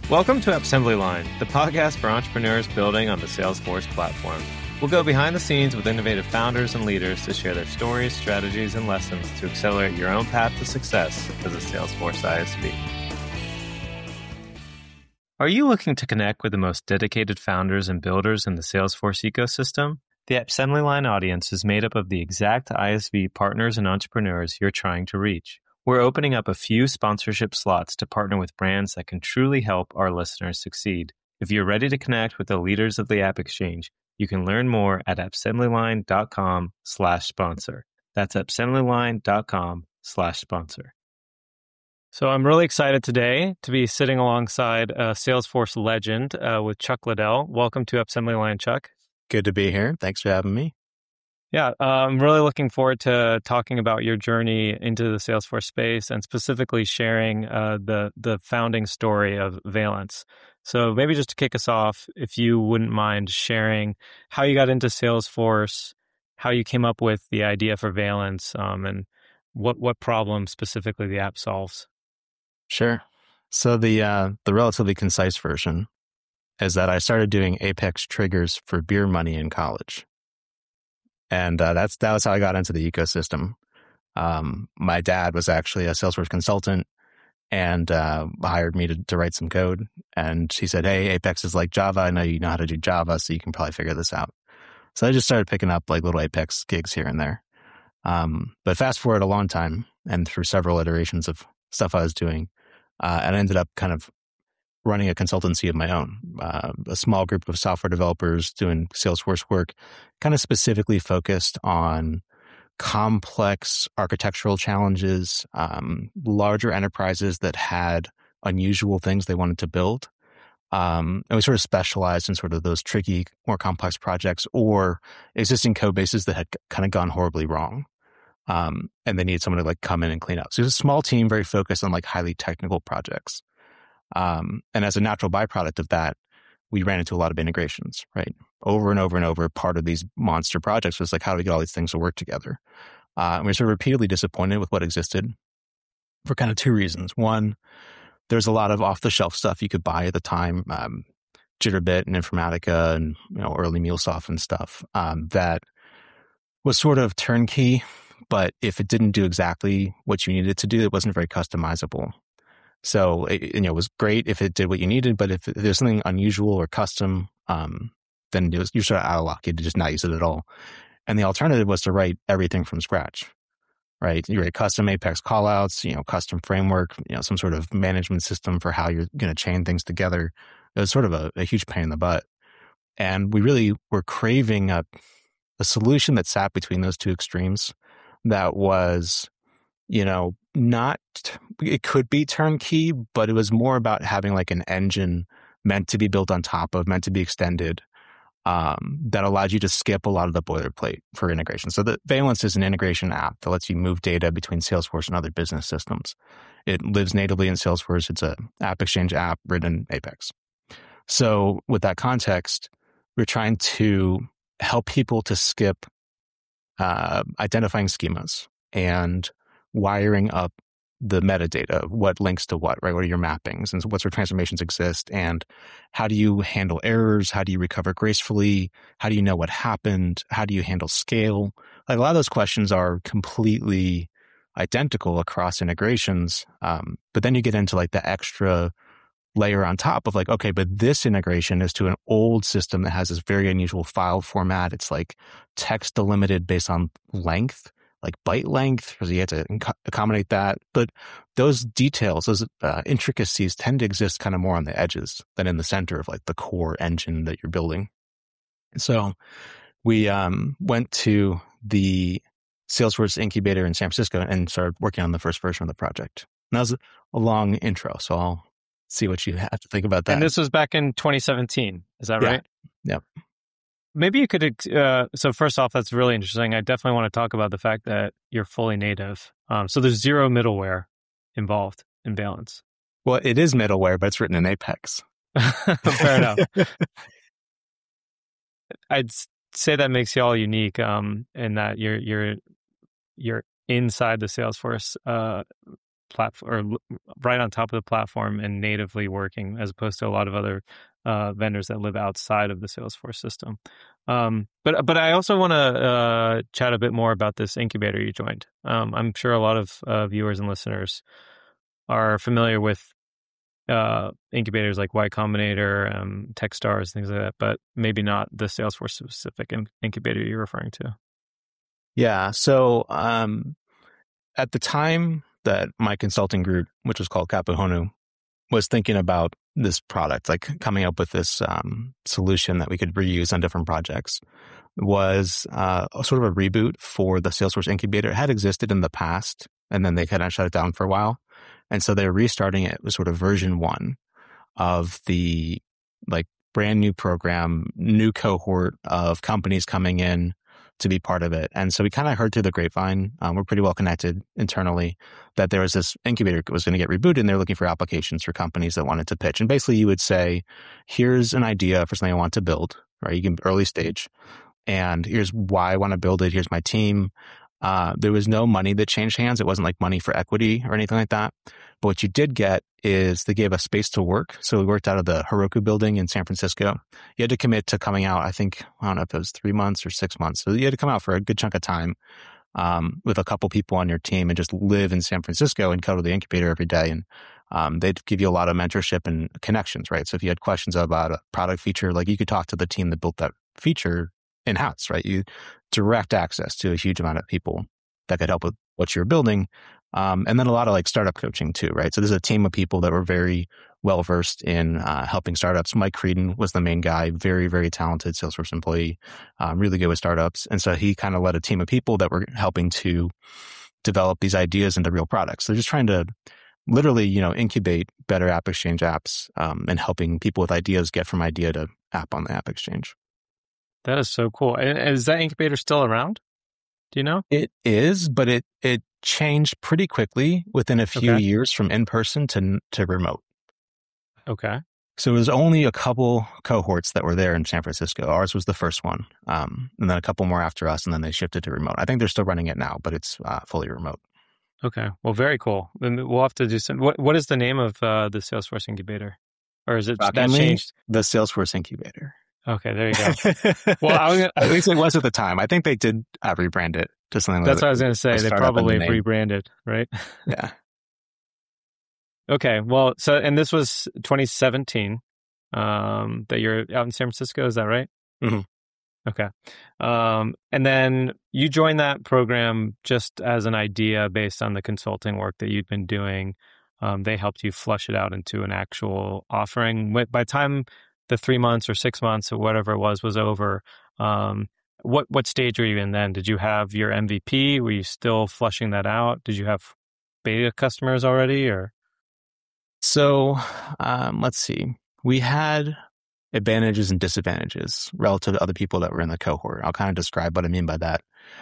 Welcome to Assembly Line, the podcast for entrepreneurs building on the Salesforce platform. We'll go behind the scenes with innovative founders and leaders to share their stories, strategies, and lessons to accelerate your own path to success as a Salesforce ISV. Are you looking to connect with the most dedicated founders and builders in the Salesforce ecosystem? The Assembly Line audience is made up of the exact ISV partners and entrepreneurs you're trying to reach. We're opening up a few sponsorship slots to partner with brands that can truly help our listeners succeed. If you're ready to connect with the leaders of the App Exchange, you can learn more at assemblyline.com/sponsor. That's assemblyline.com/sponsor. So I'm really excited today to be sitting alongside a Salesforce legend with Chuck Liddell. Welcome to Assembly Line, Chuck. Good to be here. Thanks for having me. Yeah, I'm really looking forward to talking about your journey into the Salesforce space and specifically sharing the founding story of Valence. So maybe just to kick us off, if you wouldn't mind sharing how you got into Salesforce, how you came up with the idea for Valence, and what problem specifically the app solves. Sure. So the relatively concise version is that I started doing Apex triggers for beer money in college. And that was how I got into the ecosystem. My dad was actually a Salesforce consultant and hired me to write some code. And he said, "Hey, Apex is like Java. I know you know how to do Java, so you can probably figure this out." So I just started picking up like little Apex gigs here and there. But fast forward a long time and through several iterations of stuff I was doing, and I ended up kind of running a consultancy of my own, a small group of software developers doing Salesforce work, kind of specifically focused on complex architectural challenges, larger enterprises that had unusual things they wanted to build. And we sort of specialized in sort of those tricky, more complex projects or existing code bases that had kind of gone horribly wrong. And they needed someone to like come in and clean up. So it was a small team, very focused on like highly technical projects. And as a natural byproduct of that, we ran into a lot of integrations, right? Over and over and over, part of these monster projects was like, how do we get all these things to work together? And we were sort of repeatedly disappointed with what existed for kind of two reasons. One, there's a lot of off-the-shelf stuff you could buy at the time, Jitterbit and Informatica and early MuleSoft and stuff that was sort of turnkey, but if it didn't do exactly what you needed it to do, it wasn't very customizable. So it was great if it did what you needed, but if there's something unusual or custom, then you're sort of out of luck. You just not use it at all. And the alternative was to write everything from scratch, right? You write custom Apex callouts, custom framework, some sort of management system for how you're going to chain things together. It was sort of a huge pain in the butt. And we really were craving a solution that sat between those two extremes that was, not, it could be turnkey, but it was more about having like an engine meant to be built on top of, meant to be extended, that allowed you to skip a lot of the boilerplate for integration. So the Valence is an integration app that lets you move data between Salesforce and other business systems. It lives natively in Salesforce. It's an App Exchange app written in Apex. So with that context, we're trying to help people to skip identifying schemas and wiring up the metadata of what links to what, right? What are your mappings and what sort of transformations exist? And how do you handle errors? How do you recover gracefully? How do you know what happened? How do you handle scale? Like a lot of those questions are completely identical across integrations. But then you get into like the extra layer on top of like, okay, but this integration is to an old system that has this very unusual file format. It's like text delimited based on length, like byte length, because you have to accommodate that. But those details, those intricacies tend to exist kind of more on the edges than in the center of like the core engine that you're building. So we went to the Salesforce incubator in San Francisco and started working on the first version of the project. And that was a long intro, so I'll see what you have to think about that. And this was back in 2017, is that right? Yeah. Maybe you could, so first off, that's really interesting. I definitely want to talk about the fact that you're fully native. So there's zero middleware involved in Valence. Well, it is middleware, but it's written in Apex. Fair enough. I'd say that makes you all unique, in that you're inside the Salesforce platform, or right on top of the platform and natively working, as opposed to a lot of other vendors that live outside of the Salesforce system. But I also want to chat a bit more about this incubator you joined. I'm sure a lot of viewers and listeners are familiar with incubators like Y Combinator, Techstars, things like that, but maybe not the Salesforce specific incubator you're referring to. Yeah. So at the time that my consulting group, which was called Kapuhonu, was thinking about this product, like coming up with this solution that we could reuse on different projects, was sort of a reboot for the Salesforce incubator. It had existed in the past, and then they kind of shut it down for a while. And so they're restarting it with sort of version 1 of the like brand new program, new cohort of companies coming in to be part of it. And so we kind of heard through the grapevine, we're pretty well connected internally, that there was this incubator that was going to get rebooted, and they're looking for applications for companies that wanted to pitch. And basically you would say, here's an idea for something I want to build, right? You can early stage, and here's why I want to build it. Here's my team. There was no money that changed hands. It wasn't like money for equity or anything like that. But what you did get is they gave us space to work. So we worked out of the Heroku building in San Francisco. You had to commit to coming out, I don't know if it was 3 months or 6 months. So you had to come out for a good chunk of time with a couple people on your team and just live in San Francisco and go to the incubator every day. And they'd give you a lot of mentorship and connections, right? So if you had questions about a product feature, like you could talk to the team that built that feature in-house, right? You direct access to a huge amount of people that could help with what you're building. And then a lot of like startup coaching too, right? So there's a team of people that were very well-versed in helping startups. Mike Creedon was the main guy, very, very talented Salesforce employee, really good with startups. And so he kind of led a team of people that were helping to develop these ideas into real products. They're just trying to literally, incubate better AppExchange apps and helping people with ideas get from idea to app on the AppExchange. That is so cool. And is that incubator still around? Do you know? It is, but it changed pretty quickly within a few years from in-person to remote. Okay. So it was only a couple cohorts that were there in San Francisco. Ours was the first one, and then a couple more after us, and then they shifted to remote. I think they're still running it now, but it's fully remote. Okay. Well, very cool. And we'll have to do some. What is the name of the Salesforce incubator? Or is it that changed? The Salesforce incubator. Okay, there you go. Well, at least it was at the time. I think they did rebrand it to something like that. That's what I was going to say. They probably rebranded, right? Yeah. Okay. Well, and this was 2017 that you're out in San Francisco. Is that right? Mm-hmm. Okay. And then you joined that program just as an idea based on the consulting work that you'd been doing. They helped you flush it out into an actual offering. By the time the 3 months or 6 months or whatever it was over, what stage were you in then? Did you have your MVP? Were you still flushing that out? Did you have beta customers already, or? So let's see. We had advantages and disadvantages relative to other people that were in the cohort. I'll kind of describe what I mean by that.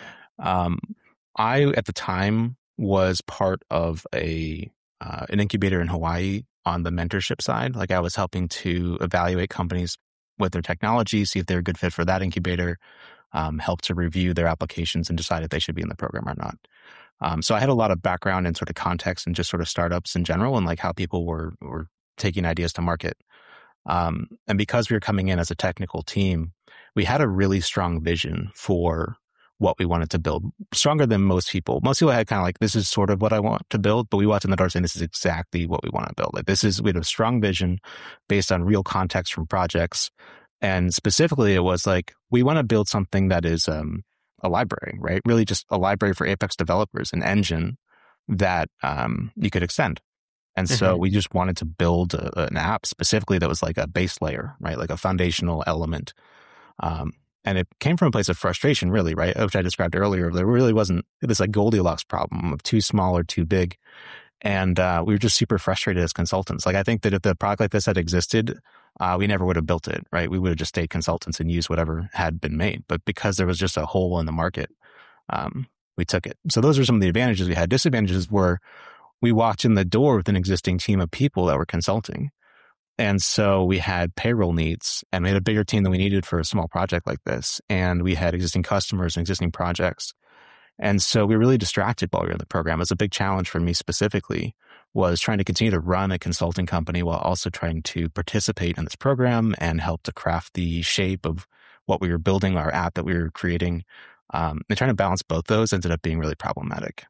I, at the time, was part of an incubator in Hawaii on the mentorship side. Like I was helping to evaluate companies with their technology, see if they're a good fit for that incubator, help to review their applications and decide if they should be in the program or not. So I had a lot of background and sort of context and just sort of startups in general and like how people were taking ideas to market. And because we were coming in as a technical team, we had a really strong vision for what we wanted to build, stronger than most people. Most people had kind of like, this is sort of what I want to build, but we walked in the door saying this is exactly what we want to build. Like we had a strong vision based on real context from projects. And specifically, it was like, we want to build something that is a library, right? Really just a library for Apex developers, an engine that you could extend. And so we just wanted to build an app specifically that was like a base layer, right? Like a foundational element. And it came from a place of frustration, really, right? Which I described earlier. There really wasn't this like Goldilocks problem of too small or too big. And we were just super frustrated as consultants. Like I think that if the product like this had existed, we never would have built it, right? We would have just stayed consultants and used whatever had been made. But because there was just a hole in the market, we took it. So those are some of the advantages we had. Disadvantages were we walked in the door with an existing team of people that were consulting. And so we had payroll needs and we had a bigger team than we needed for a small project like this. And we had existing customers and existing projects. And so we were really distracted while we were in the program. It was a big challenge for me specifically, was trying to continue to run a consulting company while also trying to participate in this program and help to craft the shape of what we were building, our app that we were creating. And trying to balance both those ended up being really problematic.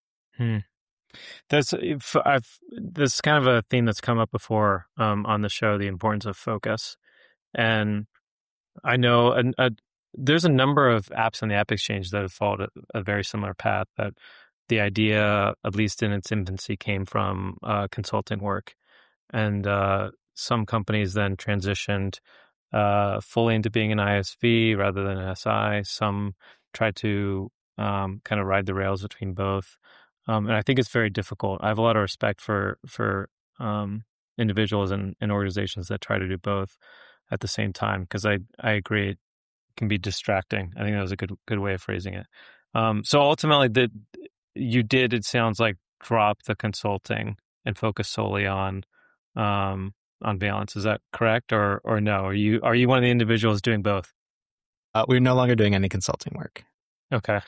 This is kind of a theme that's come up before on the show, the importance of focus. And I know there's a number of apps on the App Exchange that have followed a very similar path, that the idea, at least in its infancy, came from consulting work. And some companies then transitioned fully into being an ISV rather than an SI. Some tried to kind of ride the rails between both. And I think it's very difficult. I have a lot of respect for individuals and organizations that try to do both at the same time, because I agree it can be distracting. I think that was a good way of phrasing it. So ultimately, it sounds like, drop the consulting and focus solely on Valence. Is that correct, or no? Are you one of the individuals doing both? We're no longer doing any consulting work. Okay.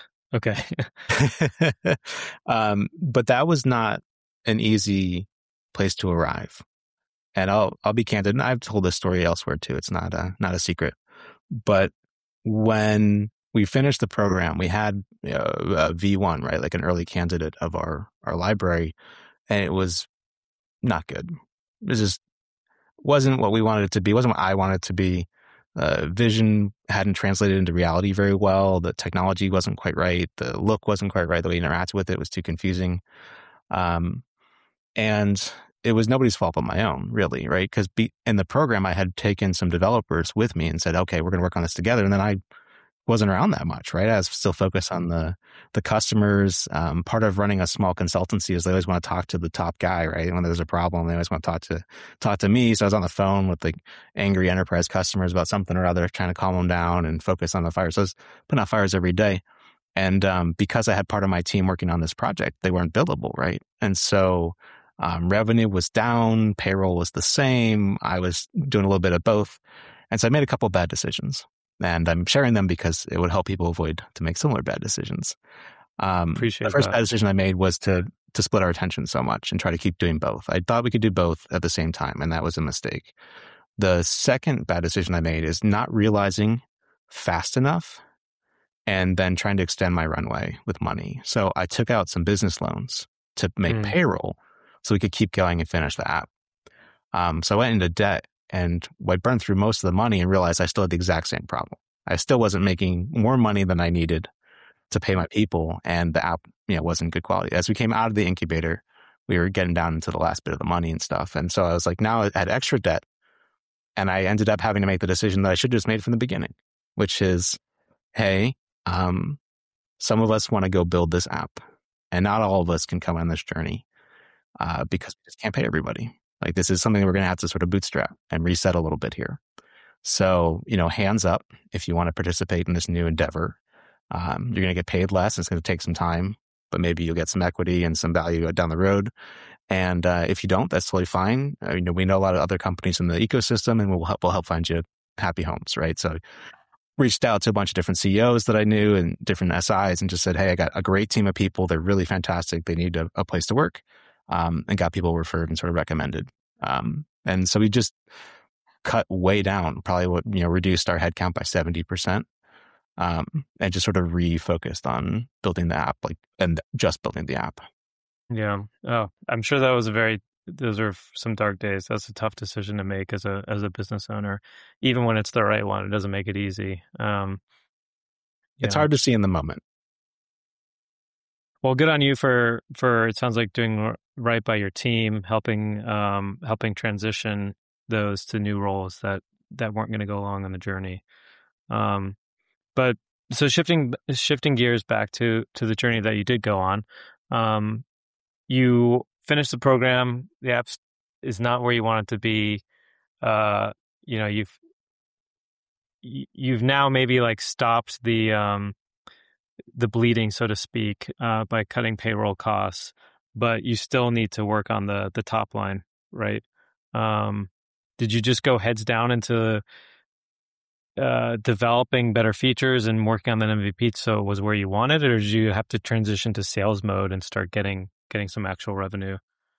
But that was not an easy place to arrive. And I'll be candid, and I've told this story elsewhere too. It's not a secret. But when we finished the program, we had a V1, right? Like an early candidate of our library, and it was not good. It just wasn't what we wanted it to be. It wasn't what I wanted it to be. Vision hadn't translated into reality very well. The technology wasn't quite right. The look wasn't quite right. The way you interacted with it was too confusing. And it was nobody's fault but my own, really, right? Because in the program, I had taken some developers with me and said, okay, we're going to work on this together. And then I wasn't around that much, right? I was still focused on the customers. Part of running a small consultancy is they always want to talk to the top guy, right? When there's a problem, they always want to talk to me. So I was on the phone with the angry enterprise customers about something or other, trying to calm them down and focus on the fire. So I was putting out fires every day. And because I had part of my team working on this project, they weren't billable, right? And so revenue was down, payroll was the same. I was doing a little bit of both. And so I made a couple of bad decisions. And I'm sharing them because it would help people avoid to make similar bad decisions. Appreciate the first that. bad decision I made was to split our attention so much and try to keep doing both. I thought we could do both at the same time, and that was a mistake. The second bad decision I made is not realizing fast enough and then trying to extend my runway with money. So I took out some business loans to make payroll so we could keep going and finish the app. So I went into debt. And I burned through most of the money and realized I still had the exact same problem. I still wasn't making more money than I needed to pay my people, and the app, wasn't good quality. As we came out of the incubator, we were getting down into the last bit of the money and stuff. And so I was like, now I had extra debt, and I ended up having to make the decision that I should have just made from the beginning, which is, hey, some of us want to go build this app, and not all of us can come on this journey because we just can't pay everybody. Like, this is something we're going to have to sort of bootstrap and reset a little bit here. So, hands up if you want to participate in this new endeavor. You're going to get paid less. It's going to take some time, but maybe you'll get some equity and some value down the road. And if you don't, that's totally fine. We know a lot of other companies in the ecosystem, and we'll help find you happy homes, right? So reached out to a bunch of different CEOs that I knew and different SIs and just said, hey, I got a great team of people. They're really fantastic. They need a place to work. And got people referred and sort of recommended. And so we just cut way down, probably reduced our headcount by 70%, and just sort of refocused on building the app, and just building the app. Yeah. Oh, I'm sure those are some dark days. That's a tough decision to make as a business owner. Even when it's the right one, it doesn't make it easy. It's hard to see in the moment. Well, good on you for it sounds like doing right by your team, helping transition those to new roles that weren't going to go along on the journey. But so shifting gears back to the journey that you did go on, you finished the program. The app is not where you want it to be. You've now maybe stopped the bleeding, so to speak, by cutting payroll costs, but you still need to work on the top line, right? Did you just go heads down into developing better features and working on that MVP so it was where you wanted it, or did you have to transition to sales mode and start getting some actual revenue?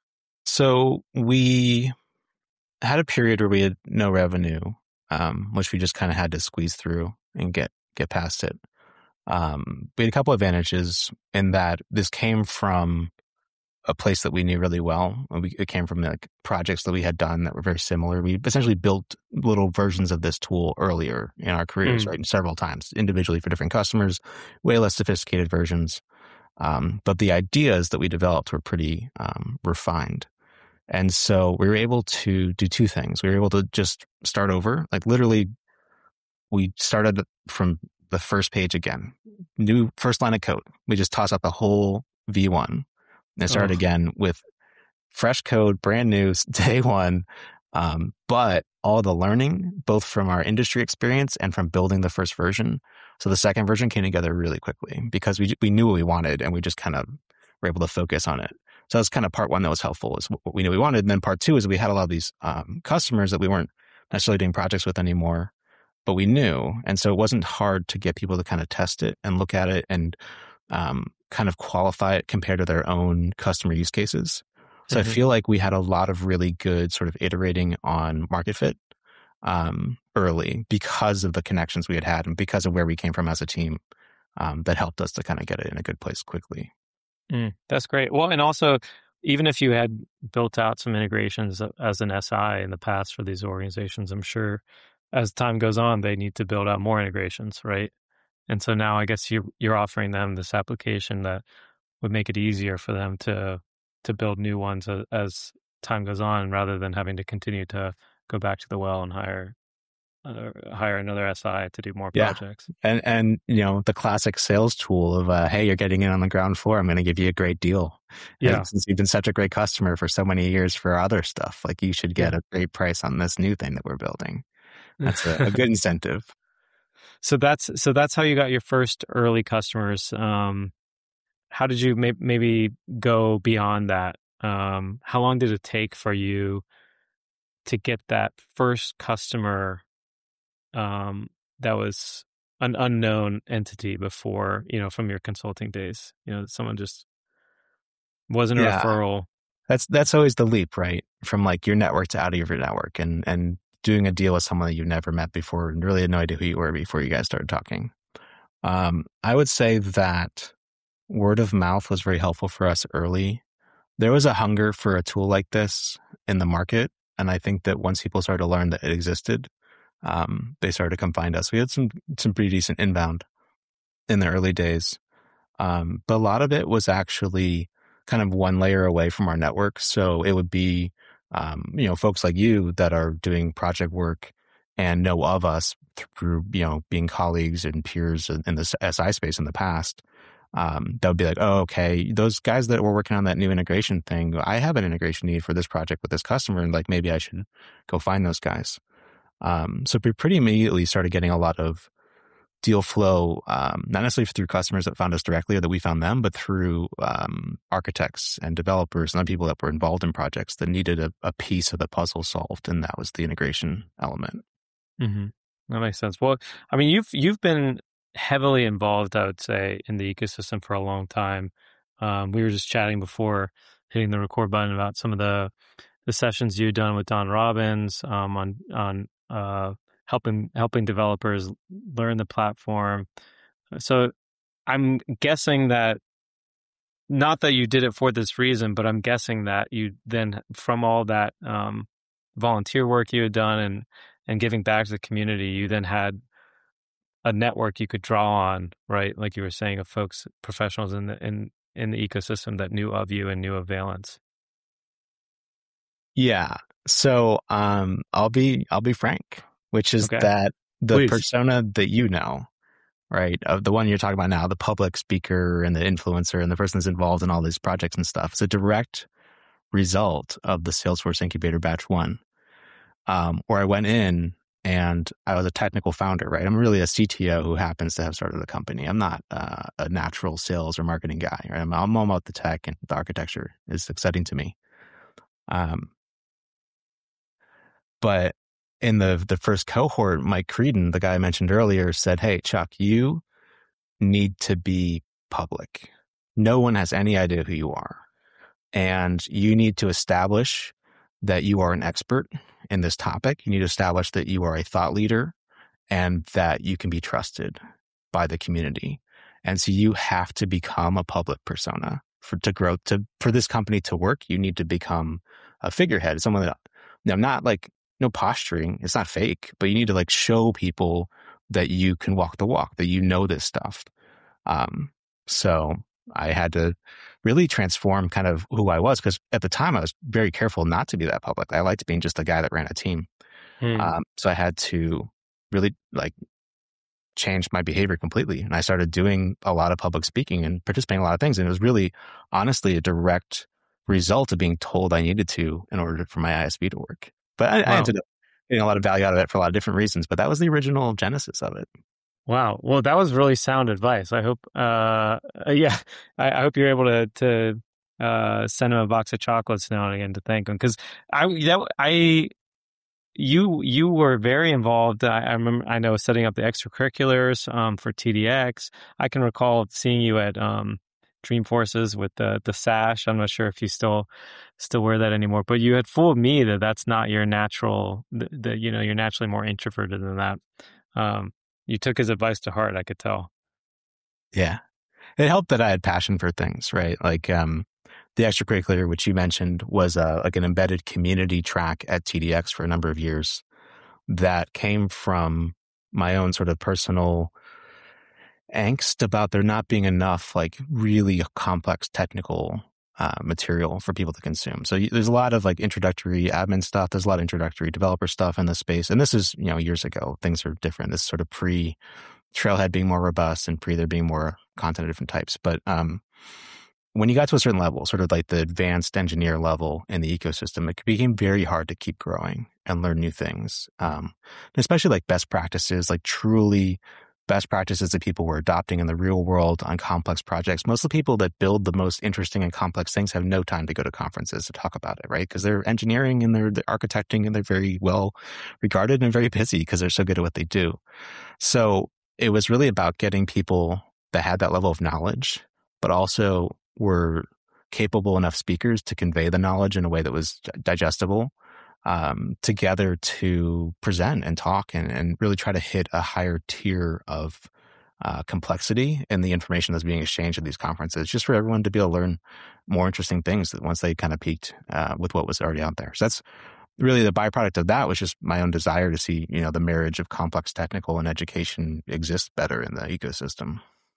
So we had a period where we had no revenue, which we just kind of had to squeeze through and get past it. We had a couple advantages in that this came from a place that we knew really well. It came from like projects that we had done that were very similar. We essentially built little versions of this tool earlier in our careers, right? Several times individually for different customers, way less sophisticated versions. But the ideas that we developed were pretty refined. And so we were able to do two things. We were able to just start over. Like literally, we started from the first page again. New first line of code. We just tossed out the whole V1 and started again with fresh code, brand new, day one. But all the learning, both from our industry experience and from building the first version. So the second version came together really quickly because we knew what we wanted and we just kind of were able to focus on it. So that's kind of part one that was helpful, is what we knew we wanted. And then part two is we had a lot of these customers that we weren't necessarily doing projects with anymore, but we knew. And so it wasn't hard to get people to kind of test it and look at it and kind of qualify it compared to their own customer use cases. So I feel like we had a lot of really good sort of iterating on market fit early because of the connections we had and because of where we came from as a team that helped us to kind of get it in a good place quickly. That's great. Well, and also, even if you had built out some integrations as an SI in the past for these organizations, I'm sure as time goes on, they need to build out more integrations, right? And so now I guess you're offering them this application that would make it easier for them to build new ones as time goes on, rather than having to continue to go back to the well and hire another SI to do more projects. And you know, the classic sales tool of, hey, you're getting in on the ground floor. I'm going to give you a great deal. Yeah. And since you've been such a great customer for so many years for other stuff, like you should get a great price on this new thing that we're building. That's a good incentive. So that's how you got your first early customers. How did you maybe go beyond that? How long did it take for you to get that first customer that was an unknown entity before, from your consulting days? Someone just wasn't a referral. That's always the leap, right? From like your network to out of your network and doing a deal with someone that you've never met before and really had no idea who you were before you guys started talking. I would say that word of mouth was very helpful for us early. There was a hunger for a tool like this in the market. And I think that once people started to learn that it existed, they started to come find us. We had some pretty decent inbound in the early days. But a lot of it was actually kind of one layer away from our network. So it would be, folks like you that are doing project work and know of us through, being colleagues and peers in the SI space in the past. That would be like, oh, okay, those guys that were working on that new integration thing, I have an integration need for this project with this customer, and like maybe I should go find those guys. So we pretty immediately started getting a lot of deal flow, not necessarily through customers that found us directly or that we found them, but through architects and developers and other people that were involved in projects that needed a piece of the puzzle solved, and that was the integration element. Mm-hmm. That makes sense. Well, I mean, you've been heavily involved, I would say, in the ecosystem for a long time. We were just chatting before hitting the record button about some of the sessions you've done with Don Robbins on helping developers learn the platform. So I'm guessing that, not that you did it for this reason, but I'm guessing that you then, from all that volunteer work you had done and giving back to the community, you then had a network you could draw on, right? Like you were saying, of folks, professionals in the ecosystem that knew of you and knew of Valence. Yeah. So I'll be frank, which is that the persona that you know, right, of the one you're talking about now, the public speaker and the influencer and the person that's involved in all these projects and stuff, is a direct result of the Salesforce Incubator Batch 1, where I went in and I was a technical founder, right? I'm really a CTO who happens to have started a company. I'm not a natural sales or marketing guy, right? I'm all about the tech, and the architecture is exciting to me. But in the first cohort, Mike Creedon, the guy I mentioned earlier, said, "Hey, Chuck, you need to be public. No one has any idea who you are. And you need to establish that you are an expert in this topic. You need to establish that you are a thought leader and that you can be trusted by the community. And so you have to become a public persona for this company to work. You need to become a figurehead, someone that, not like no posturing. It's not fake, but you need to like show people that you can walk the walk, that you know this stuff. So I had to really transform kind of who I was, because at the time I was very careful not to be that public. I liked being just a guy that ran a team. So I had to really like change my behavior completely. And I started doing a lot of public speaking and participating in a lot of things. And it was really honestly a direct result of being told I needed to in order for my ISV to work. But I ended up getting a lot of value out of it for a lot of different reasons. But that was the original genesis of it. Wow. Well, that was really sound advice. I hope, I hope you're able to send him a box of chocolates now and again to thank him. Cause you were very involved. I remember, I know, setting up the extracurriculars, for TDX. I can recall seeing you at, Dreamforces with the sash. I'm not sure if you still wear that anymore, but you had fooled me that that's not your natural, that, you're naturally more introverted than that. You took his advice to heart, I could tell. Yeah. It helped that I had passion for things, right? Like, the extracurricular, which you mentioned, was like an embedded community track at TDX for a number of years that came from my own sort of personal angst about there not being enough like really complex technical material for people to consume. So there's a lot of like introductory admin stuff. There's a lot of introductory developer stuff in the space. And this is, years ago. Things are different. This is sort of pre Trailhead being more robust and pre there being more content of different types. But when you got to a certain level, sort of like the advanced engineer level in the ecosystem, it became very hard to keep growing and learn new things. Especially like best practices, like truly best practices that people were adopting in the real world on complex projects. Most of the people that build the most interesting and complex things have no time to go to conferences to talk about it, right? Because they're engineering and they're architecting and they're very well regarded and very busy because they're so good at what they do. So it was really about getting people that had that level of knowledge, but also were capable enough speakers to convey the knowledge in a way that was digestible, together to present and talk and really try to hit a higher tier of complexity in the information that's being exchanged at these conferences, just for everyone to be able to learn more interesting things that once they kind of peaked with what was already out there. So that's really the byproduct of that, was just my own desire to see, the marriage of complex technical and education exist better in the ecosystem.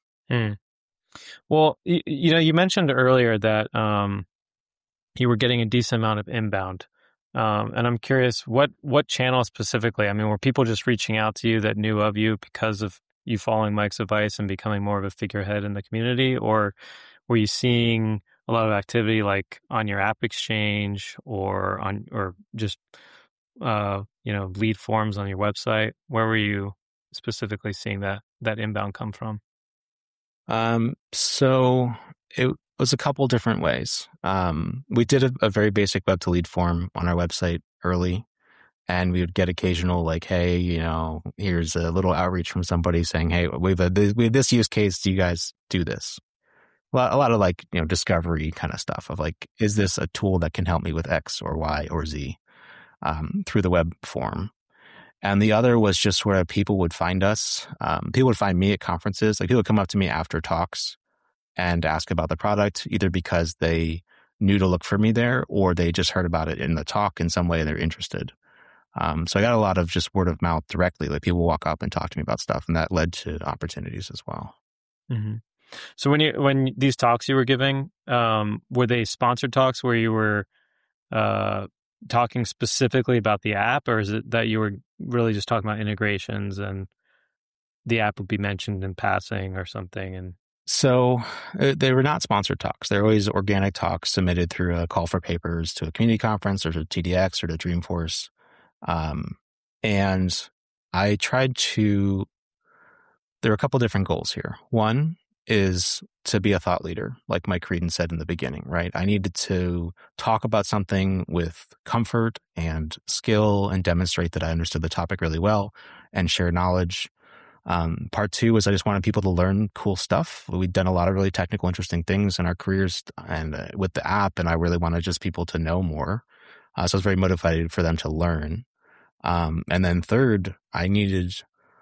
Well, you mentioned earlier that you were getting a decent amount of inbound. And I'm curious, what channel specifically? I mean, were people just reaching out to you that knew of you because of you following Mike's advice and becoming more of a figurehead in the community? Or were you seeing a lot of activity like on your app exchange or just, lead forms on your website? Where were you specifically seeing that inbound come from? So it was a couple different ways. We did a very basic web to lead form on our website early, and we would get occasional like, hey, here's a little outreach from somebody saying, hey, we have this use case. Do you guys do this? Well, a lot of like, discovery kind of stuff of like, is this a tool that can help me with X or Y or Z, through the web form. And the other was just where people would find us. People would find me at conferences. Like people would come up to me after talks and ask about the product, either because they knew to look for me there or they just heard about it in the talk in some way and they're interested. So I got a lot of just word of mouth directly. Like people walk up and talk to me about stuff, and that led to opportunities as well. Mm-hmm. So when these talks you were giving, were they sponsored talks where you were talking specifically about the app, or is it that you were really just talking about integrations and the app would be mentioned in passing or something? And so they were not sponsored talks. They're always organic talks submitted through a call for papers to a community conference or to TDX or to Dreamforce. And I tried to, there were a couple different goals here. One, is to be a thought leader, like Mike Creedon said in the beginning, right? I needed to talk about something with comfort and skill and demonstrate that I understood the topic really well and share knowledge. Part two was I just wanted people to learn cool stuff. We'd done a lot of really technical, interesting things in our careers and with the app, and I really wanted just people to know more. So I was very motivated for them to learn. And then third, I needed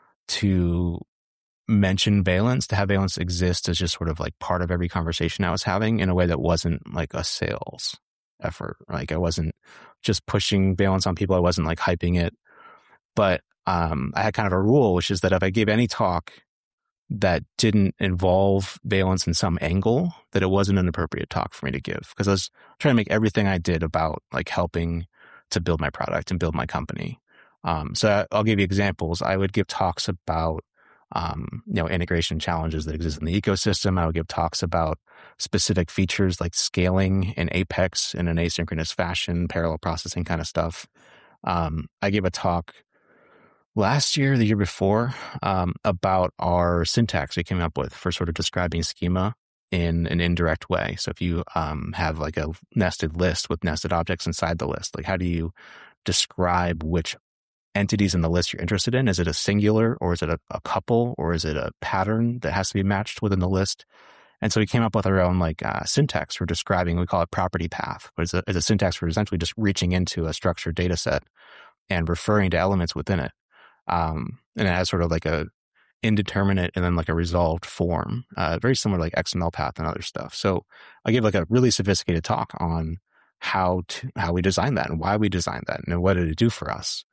to mention Valence, to have Valence exist as just sort of like part of every conversation I was having in a way that wasn't like a sales effort. Like I wasn't just pushing Valence on people. I wasn't like hyping it. But I had kind of a rule, which is that if I gave any talk that didn't involve Valence in some angle, that it wasn't an appropriate talk for me to give, because I was trying to make everything I did about like helping to build my product and build my company. So I'll give you examples. I would give talks about integration challenges that exist in the ecosystem. I would give talks about specific features like scaling in Apex in an asynchronous fashion, parallel processing kind of stuff. I gave a talk last year, the year before, about our syntax we came up with for sort of describing schema in an indirect way. So if you have like a nested list with nested objects inside the list, like how do you describe which entities in the list you're interested in? Is it a singular, or is it a couple, or is it a pattern that has to be matched within the list? And so we came up with our own like syntax for describing. We call it property path, but it's a syntax for essentially just reaching into a structured data set and referring to elements within it. And it has sort of like a indeterminate and then like a resolved form, very similar to like XML path and other stuff. So I gave like a really sophisticated talk on how we designed that and why we designed that and what did it do for us.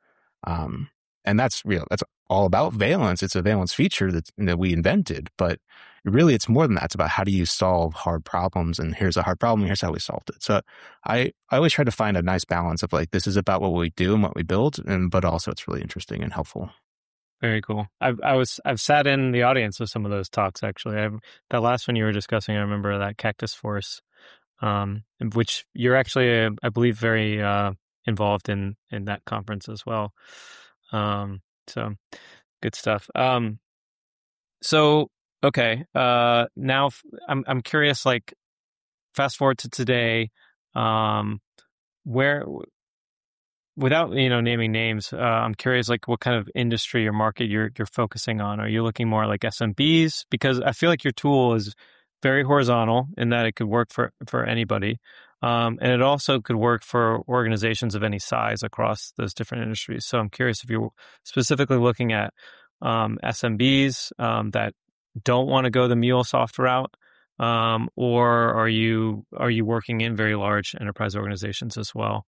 And that's real. That's all about Valence. It's a Valence feature that we invented, but really it's more than that. It's about how do you solve hard problems, and here's a hard problem, here's how we solved it. So I always try to find a nice balance of like, this is about what we do and what we build, but also it's really interesting and helpful. Very cool. I've sat in the audience of some of those talks actually. That last one you were discussing, I remember that Cactus Force, which you're actually, I believe, very involved in that conference as well. So good stuff. So okay. Now I'm curious, like fast forward to today, where, without naming names, I'm curious like what kind of industry or market you're focusing on. Are you looking more like SMBs? Because I feel like your tool is very horizontal in that it could work for anybody. And it also could work for organizations of any size across those different industries. So I'm curious if you're specifically looking at SMBs that don't want to go the MuleSoft route, or are you working in very large enterprise organizations as well?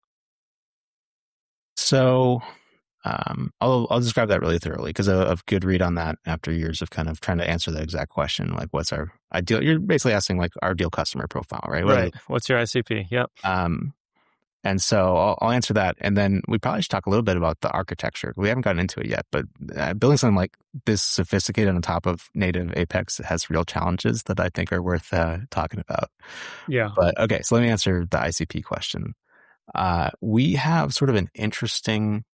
So I'll describe that really thoroughly because a good read on that after years of kind of trying to answer that exact question, like what's our ideal? You're basically asking like our ideal customer profile, right? Right. What's your ICP? Yep. And so I'll answer that, and then we probably should talk a little bit about the architecture. We haven't gotten into it yet, but building something like this sophisticated on top of native Apex has real challenges that I think are worth talking about. Yeah. But okay, so let me answer the ICP question. We have sort of an interesting,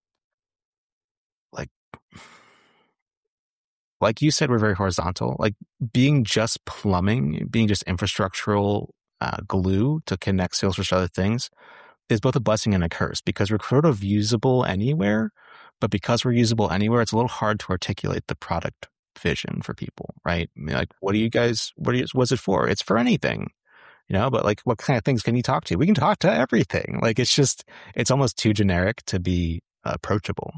like you said, we're very horizontal. Like being just plumbing, being just infrastructural glue to connect Salesforce to other things is both a blessing and a curse, because we're sort of usable anywhere, but because we're usable anywhere, it's a little hard to articulate the product vision for people, right? I mean, like, what's it for? It's for anything, but like, what kind of things can you talk to? We can talk to everything. Like, it's almost too generic to be approachable.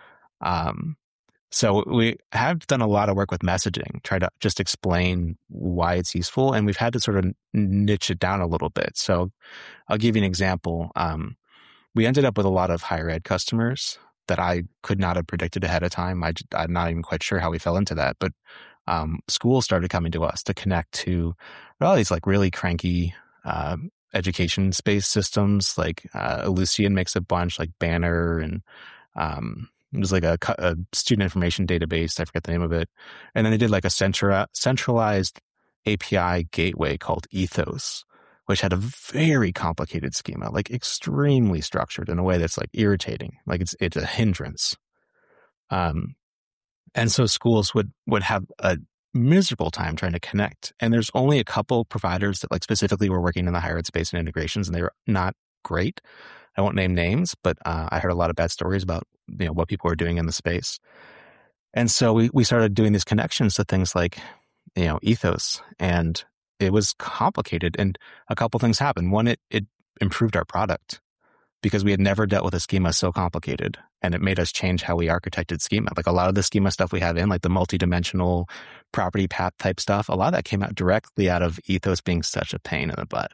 So we have done a lot of work with messaging, try to just explain why it's useful. And we've had to sort of niche it down a little bit. So I'll give you an example. We ended up with a lot of higher ed customers that I could not have predicted ahead of time. I'm not even quite sure how we fell into that. But schools started coming to us to connect to all these like really cranky education space systems. Like Ellucian makes a bunch, like Banner, and it was like a student information database. I forget the name of it. And then they did like a centralized API gateway called Ethos, which had a very complicated schema, like extremely structured in a way that's like irritating. Like it's a hindrance. And so schools would have a miserable time trying to connect. And there's only a couple providers that like specifically were working in the higher ed space and integrations, and they were not great. I won't name names, but I heard a lot of bad stories about what people were doing in the space. And so we started doing these connections to things like Ethos, and it was complicated. And a couple things happened. One, it improved our product because we had never dealt with a schema so complicated, and it made us change how we architected schema. Like a lot of the schema stuff we have in, like the multi-dimensional property path type stuff, a lot of that came out directly out of Ethos being such a pain in the butt.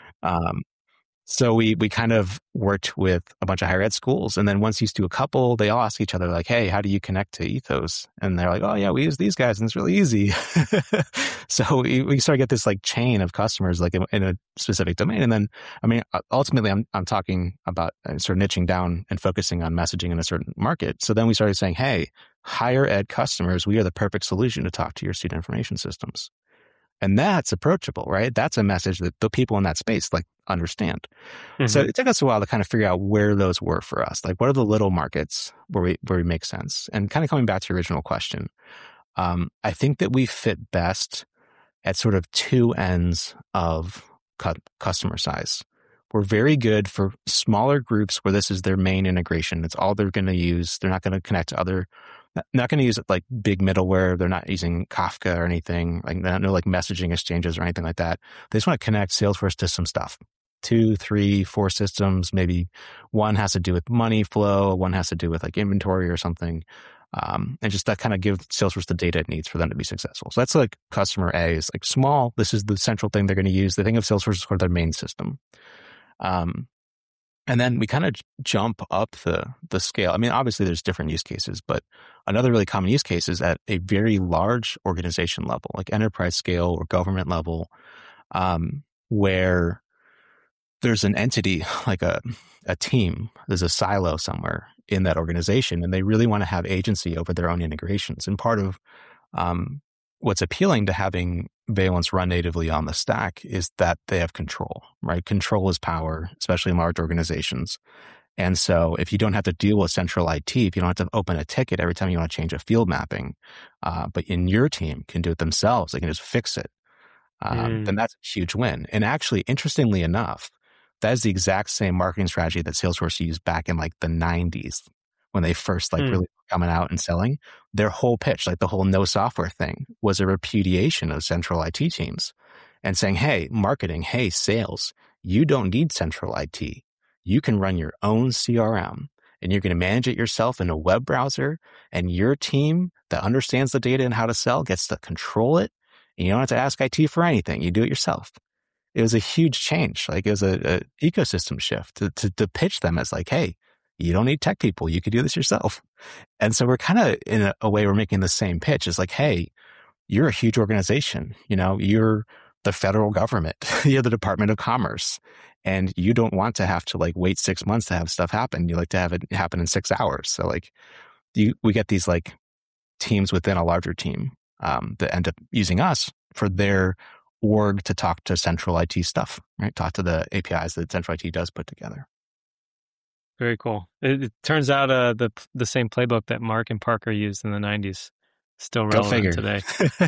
So we kind of worked with a bunch of higher ed schools. And then once you do a couple, they all ask each other like, hey, how do you connect to Ethos? And they're like, oh yeah, we use these guys and it's really easy. So we sort of get this like chain of customers like in a specific domain. And then, I mean, ultimately I'm talking about sort of niching down and focusing on messaging in a certain market. So then we started saying, hey, higher ed customers, we are the perfect solution to talk to your student information systems. And that's approachable, right? That's a message that the people in that space like understand. Mm-hmm. So it took us a while to kind of figure out where those were for us. Like, what are the little markets where we make sense? And kind of coming back to your original question, I think that we fit best at sort of two ends of customer size. We're very good for smaller groups where this is their main integration. It's all they're going to use. They're not going to connect to other. Not going to use like big middleware. They're not using Kafka or anything. Like no like messaging exchanges or anything like that. They just want to connect Salesforce to some stuff. 2, 3, 4 systems. Maybe one has to do with money flow. One has to do with like inventory or something. And just that kind of gives Salesforce the data it needs for them to be successful. So that's like customer A is like small. This is the central thing they're going to use. They think of Salesforce as sort of their main system. And then we kind of jump up the scale. I mean, obviously there's different use cases, but another really common use case is at a very large organization level, like enterprise scale or government level, where there's an entity, like a team, there's a silo somewhere in that organization, and they really want to have agency over their own integrations. And part of what's appealing to having Valence run natively on the stack is that they have control, right? Control is power, especially in large organizations. And so if you don't have to deal with central IT, if you don't have to open a ticket every time you want to change a field mapping, but in your team can do it themselves, they can just fix it, then that's a huge win. And actually, interestingly enough, that is the exact same marketing strategy that Salesforce used back in like the 90s when they first like really coming out and selling. Their whole pitch, like the whole no software thing, was a repudiation of central IT teams and saying, hey, marketing, hey, sales, you don't need central IT. You can run your own CRM and you're going to manage it yourself in a web browser, and your team that understands the data and how to sell gets to control it. And you don't have to ask IT for anything. You do it yourself. It was a huge change. Like it was a ecosystem shift to pitch them as like, hey, you don't need tech people. You could do this yourself. And so we're kind of in a way, we're making the same pitch. It's like, hey, you're a huge organization. You're the federal government. You're the Department of Commerce. And you don't want to have to like wait 6 months to have stuff happen. You like to have it happen in 6 hours. So like we get these like teams within a larger team that end up using us for their org to talk to central IT stuff, right? Talk to the APIs that central IT does put together. Very cool. It turns out the same playbook that Mark and Parker used in the 90s still relevant today.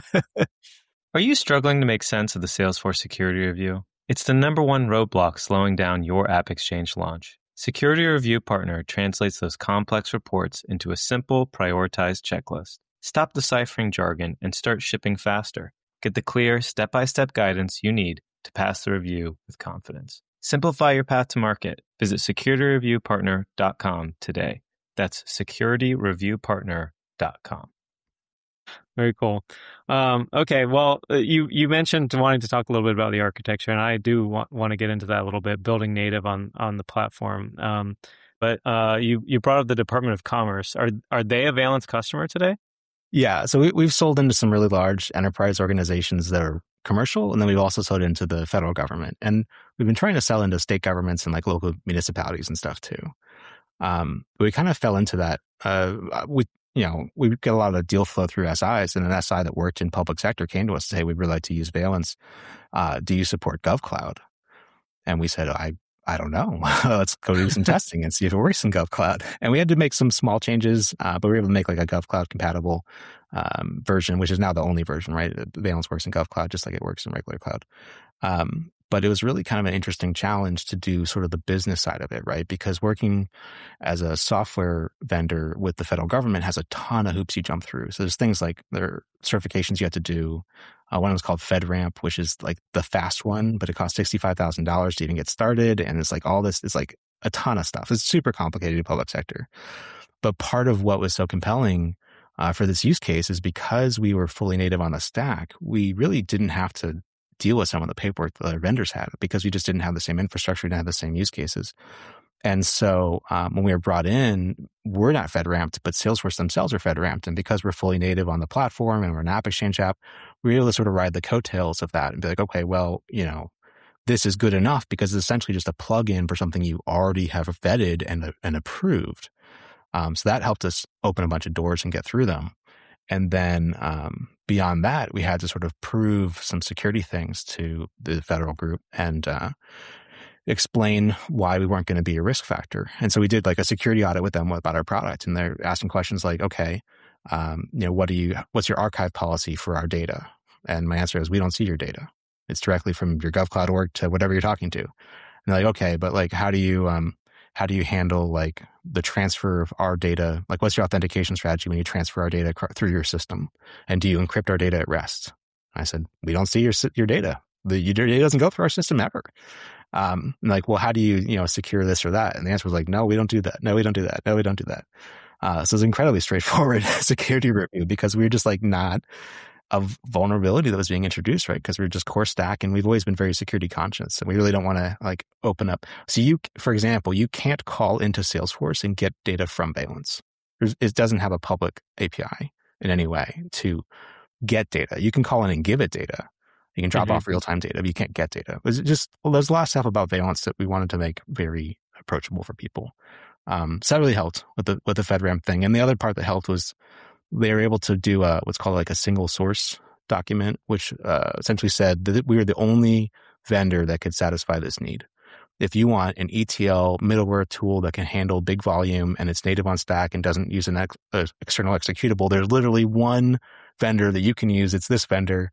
Are you struggling to make sense of the Salesforce Security Review? It's the number one roadblock slowing down your AppExchange launch. Security Review Partner translates those complex reports into a simple, prioritized checklist. Stop deciphering jargon and start shipping faster. Get the clear, step-by-step guidance you need to pass the review with confidence. Simplify your path to market. Visit securityreviewpartner.com today. That's securityreviewpartner.com. Very cool. Okay, well, you mentioned wanting to talk a little bit about the architecture, and I do want to get into that a little bit, building native on the platform. But you brought up the Department of Commerce. Are they a Valence customer today? Yeah, so we've sold into some really large enterprise organizations that are commercial, and then we've also sold into the federal government. And we've been trying to sell into state governments and like local municipalities and stuff too. We kind of fell into that. We get a lot of deal flow through SIs, and an SI that worked in public sector came to us to say, we'd really like to use Valence. Do you support GovCloud? And we said, I don't know. Let's go do some testing and see if it works in GovCloud. And we had to make some small changes, but we were able to make like a GovCloud compatible version, which is now the only version, right? Valence works in GovCloud just like it works in regular cloud. But it was really kind of an interesting challenge to do sort of the business side of it, right? Because working as a software vendor with the federal government has a ton of hoops you jump through. So there's things like there are certifications you have to do. One was called FedRAMP, which is like the fast one, but it costs $65,000 to even get started. And it's like all this, it's like a ton of stuff. It's super complicated in public sector. But part of what was so compelling for this use case is because we were fully native on the stack, we really didn't have to deal with some of the paperwork that other vendors had because we just didn't have the same infrastructure, didn't have the same use cases. And so when we were brought in, we're not FedRAMPed, but Salesforce themselves are FedRAMPed. And because we're fully native on the platform and we're an AppExchange app, we're able to sort of ride the coattails of that and be like, okay, well, this is good enough because it's essentially just a plugin for something you already have vetted and approved. So that helped us open a bunch of doors and get through them. And then beyond that, we had to sort of prove some security things to the federal group and explain why we weren't going to be a risk factor. And so we did like a security audit with them about our product. And they're asking questions like, okay, what's your archive policy for our data? And my answer is, we don't see your data. It's directly from your GovCloud org to whatever you're talking to. And they're like, okay, but like, how do you handle like the transfer of our data? Like, what's your authentication strategy when you transfer our data through your system? And do you encrypt our data at rest? I said, we don't see your data. Your data doesn't go through our system ever. Like, well, how do you, secure this or that? And the answer was like, no, we don't do that. No, we don't do that. No, we don't do that. So it's incredibly straightforward security review because we were just like not a vulnerability that was being introduced, right? Because we're just core stack and we've always been very security conscious and we really don't want to like open up. So for example, you can't call into Salesforce and get data from Valence. It doesn't have a public API in any way to get data. You can call in and give it data. You can drop off real-time data, but you can't get data. There's a lot of stuff about Valence that we wanted to make very approachable for people. So that really helped with the FedRAMP thing. And the other part that helped was they were able to do what's called like a single source document, which essentially said that we were the only vendor that could satisfy this need. If you want an ETL middleware tool that can handle big volume and it's native on stack and doesn't use an external executable, there's literally one vendor that you can use. It's this vendor.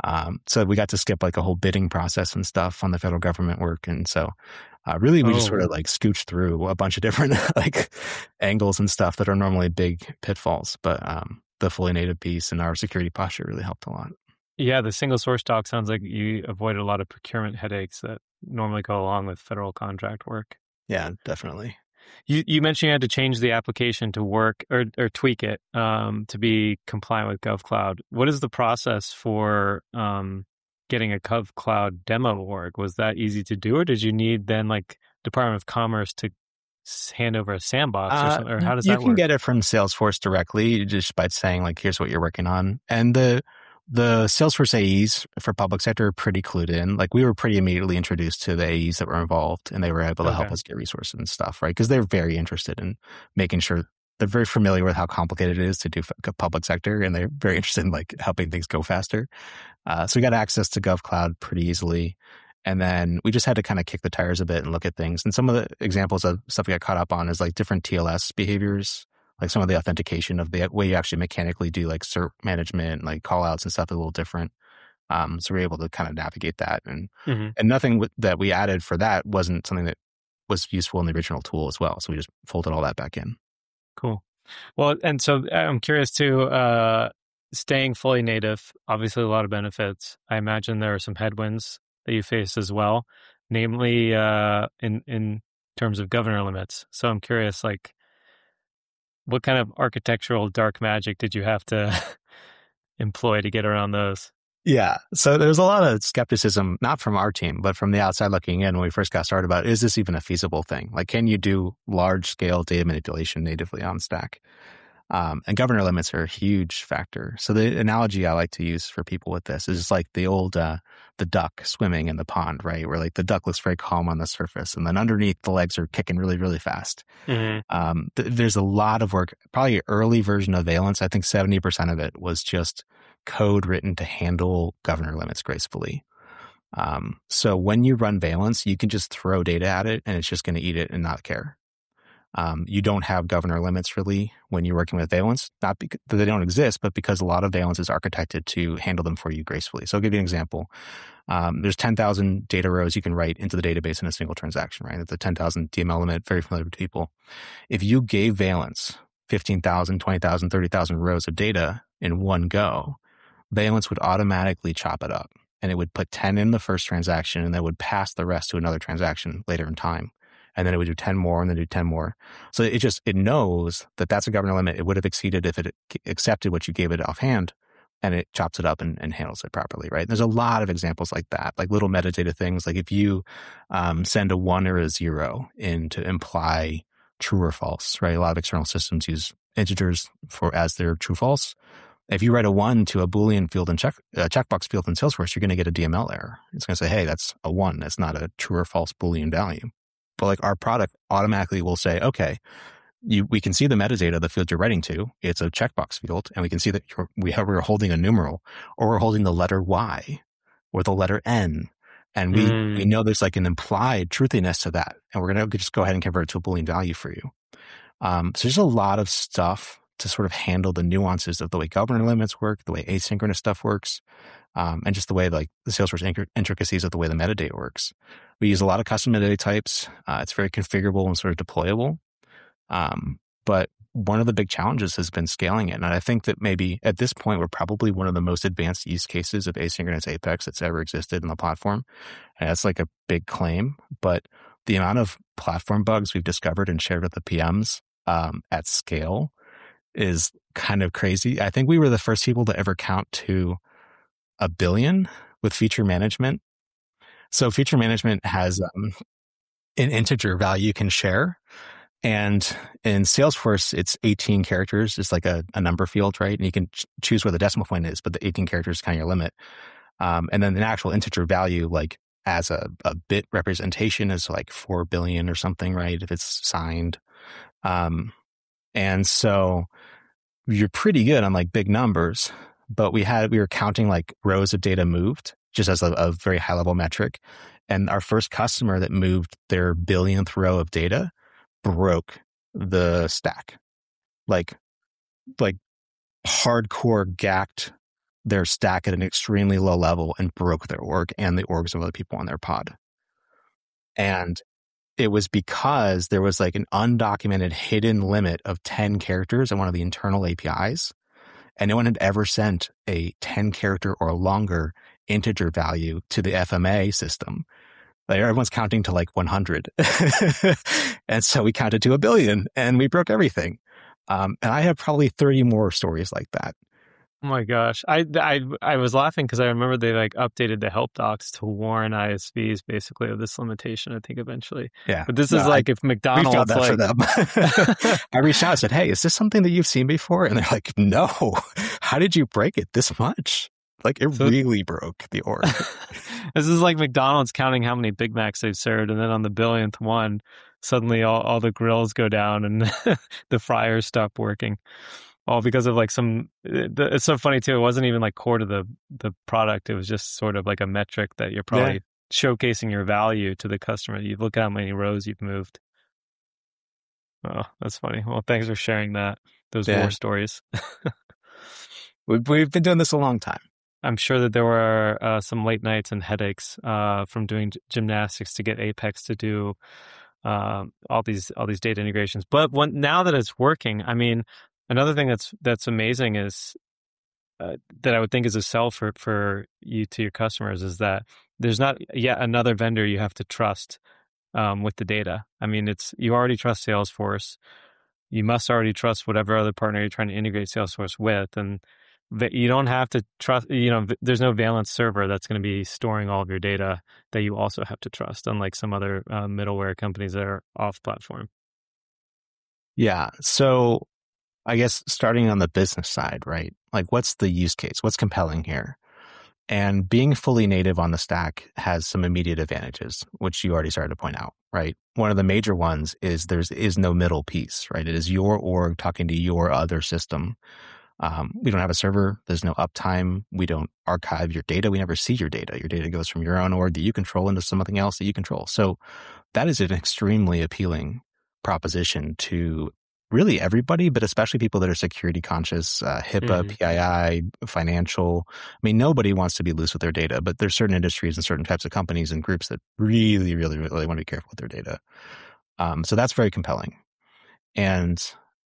So we got to skip like a whole bidding process and stuff on the federal government work. And so really we just sort of like scooched through a bunch of different like angles and stuff that are normally big pitfalls. But the fully native piece and our security posture really helped a lot. Yeah, the single source doc sounds like you avoided a lot of procurement headaches that normally go along with federal contract work. Yeah, definitely. You mentioned you had to change the application to work or tweak it to be compliant with GovCloud. What is the process for getting a GovCloud demo org? Was that easy to do, or did you need then like Department of Commerce to hand over a sandbox or something? Or how does that work? You can get it from Salesforce directly just by saying like, here's what you're working on. And the Salesforce AEs for public sector are pretty clued in. Like we were pretty immediately introduced to the AEs that were involved and they were able to help us get resources and stuff, right? Because they're very interested in making sure they're very familiar with how complicated it is to do public sector and they're very interested in like helping things go faster. So we got access to GovCloud pretty easily. And then we just had to kind of kick the tires a bit and look at things. And some of the examples of stuff we got caught up on is like different TLS behaviors. Like some of the authentication of the way you actually mechanically do like cert management, like call outs and stuff is a little different. So we're able to kind of navigate that. And nothing that we added for that wasn't something that was useful in the original tool as well. So we just folded all that back in. Cool. Well, and so I'm curious too, staying fully native, obviously a lot of benefits. I imagine there are some headwinds that you face as well, namely in terms of governor limits. So I'm curious, like, what kind of architectural dark magic did you have to employ to get around those? Yeah. So there's a lot of skepticism, not from our team, but from the outside looking in when we first got started about, is this even a feasible thing? Like, can you do large scale data manipulation natively on Stack? And governor limits are a huge factor. So the analogy I like to use for people with this is like the old, the duck swimming in the pond, right? Where like the duck looks very calm on the surface and then underneath the legs are kicking really, really fast. There's a lot of work, probably early version of Valence. I think 70% of it was just code written to handle governor limits gracefully. So when you run Valence, you can just throw data at it and it's just going to eat it and not care. You don't have governor limits really when you're working with Valence, not because they don't exist, but because a lot of Valence is architected to handle them for you gracefully. So I'll give you an example. There's 10,000 data rows you can write into the database in a single transaction, right? It's a 10,000 DML limit, very familiar to people. If you gave Valence 15,000, 20,000, 30,000 rows of data in one go, Valence would automatically chop it up, and it would put 10 in the first transaction and then would pass the rest to another transaction later in time. And then it would do 10 more and then do 10 more. So it knows that that's a governor limit. It would have exceeded if it accepted what you gave it offhand, and it chops it up and handles it properly, right? There's a lot of examples like that, like little metadata things. Like if you send a 1 or a 0 in to imply true or false, right? A lot of external systems use integers as their true false. If you write a 1 to a Boolean field and checkbox field in Salesforce, you're going to get a DML error. It's going to say, hey, that's a 1. That's not a true or false Boolean value. But like our product automatically will say, okay, we can see the metadata of the field you're writing to. It's a checkbox field, and we can see that we're holding a numeral, or we're holding the letter Y or the letter N. And we know there's like an implied truthiness to that. And we're going to just go ahead and convert it to a Boolean value for you. So there's a lot of stuff to sort of handle the nuances of the way governor limits work, the way asynchronous stuff works, and just the way like the Salesforce intricacies of the way the metadata works. We use a lot of custom metadata types. It's very configurable and sort of deployable. But one of the big challenges has been scaling it. And I think that maybe at this point, we're probably one of the most advanced use cases of asynchronous Apex that's ever existed in the platform. And that's like a big claim. But the amount of platform bugs we've discovered and shared with the PMs at scale is kind of crazy. I think we were the first people to ever count to 1 billion with feature management. So feature management has an integer value you can share. And in Salesforce, it's 18 characters. It's like a number field, right? And you can choose where the decimal point is, but the 18 characters is kind of your limit. And then an actual integer value, like as a bit representation, is like 4 billion or something, right? If it's signed. And so you're pretty good on like big numbers, but we were counting like rows of data moved just as a very high level metric. And our first customer that moved their billionth row of data broke the stack, like hardcore gacked their stack at an extremely low level and broke their org and the orgs of other people on their pod. And it was because there was like an undocumented hidden limit of 10 characters in one of the internal APIs. And no one had ever sent a 10 character or longer integer value to the FMA system. Like everyone's counting to like 100. And so we counted to 1 billion and we broke everything. And I have probably 30 more stories like that. Oh my gosh. I was laughing because I remember they like updated the help docs to warn ISVs basically of this limitation, I think eventually. Yeah. But this is like if McDonald's we found that like... for them. I reached out and said, hey, is this something that you've seen before? And they're like, no. How did you break it this much? Like it really broke the org. This is like McDonald's counting how many Big Macs they've served. And then on the billionth one, suddenly all the grills go down and the fryers stop working. All because of like it's so funny too. It wasn't even like core to the product. It was just sort of like a metric that you're probably showcasing your value to the customer. You look at how many rows you've moved. Oh, that's funny. Well, thanks for sharing those war stories. We've been doing this a long time. I'm sure that there were some late nights and headaches from doing gymnastics to get Apex to do all these data integrations. But now that it's working, I mean, another thing that's amazing is that I would think is a sell for you to your customers is that there's not yet another vendor you have to trust with the data. I mean, you already trust Salesforce. You must already trust whatever other partner you're trying to integrate Salesforce with, and you don't have to trust. There's no Valence server that's going to be storing all of your data that you also have to trust, unlike some other middleware companies that are off platform. Yeah. So I guess starting on the business side, right? Like what's the use case? What's compelling here? And being fully native on the stack has some immediate advantages, which you already started to point out, right? One of the major ones is there is no middle piece, right? It is your org talking to your other system. We don't have a server. There's no uptime. We don't archive your data. We never see your data. Your data goes from your own org that you control into something else that you control. So that is an extremely appealing proposition to really everybody, but especially people that are security conscious, HIPAA, PII, financial. I mean, nobody wants to be loose with their data, but there's certain industries and certain types of companies and groups that really, really, really want to be careful with their data. So that's very compelling. And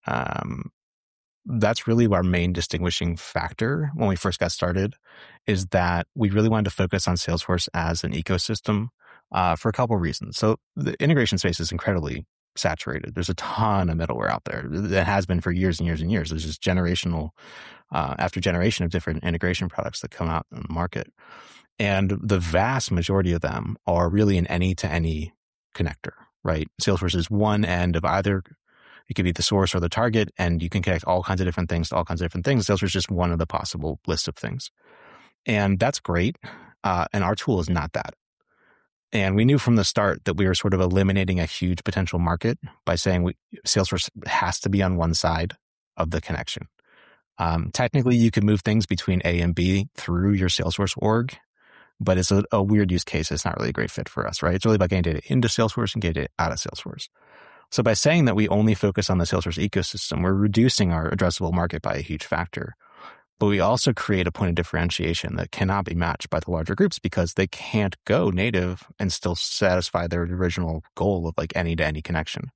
that's really our main distinguishing factor when we first got started, is that we really wanted to focus on Salesforce as an ecosystem for a couple of reasons. So the integration space is incredibly saturated. There's a ton of middleware out there that has been for years and years and years. There's just generational after generation of different integration products that come out in the market. And the vast majority of them are really an any-to-any connector, right? Salesforce is one end of either. It could be the source or the target, and you can connect all kinds of different things to all kinds of different things. Salesforce is just one of the possible lists of things. And that's great. And our tool is not that. And we knew from the start that we were sort of eliminating a huge potential market by saying Salesforce has to be on one side of the connection. Technically, you could move things between A and B through your Salesforce org, but it's a weird use case. It's not really a great fit for us, right? It's really about getting data into Salesforce and getting it out of Salesforce. So by saying that we only focus on the Salesforce ecosystem, we're reducing our addressable market by a huge factor. But we also create a point of differentiation that cannot be matched by the larger groups because they can't go native and still satisfy their original goal of like any-to-any connection.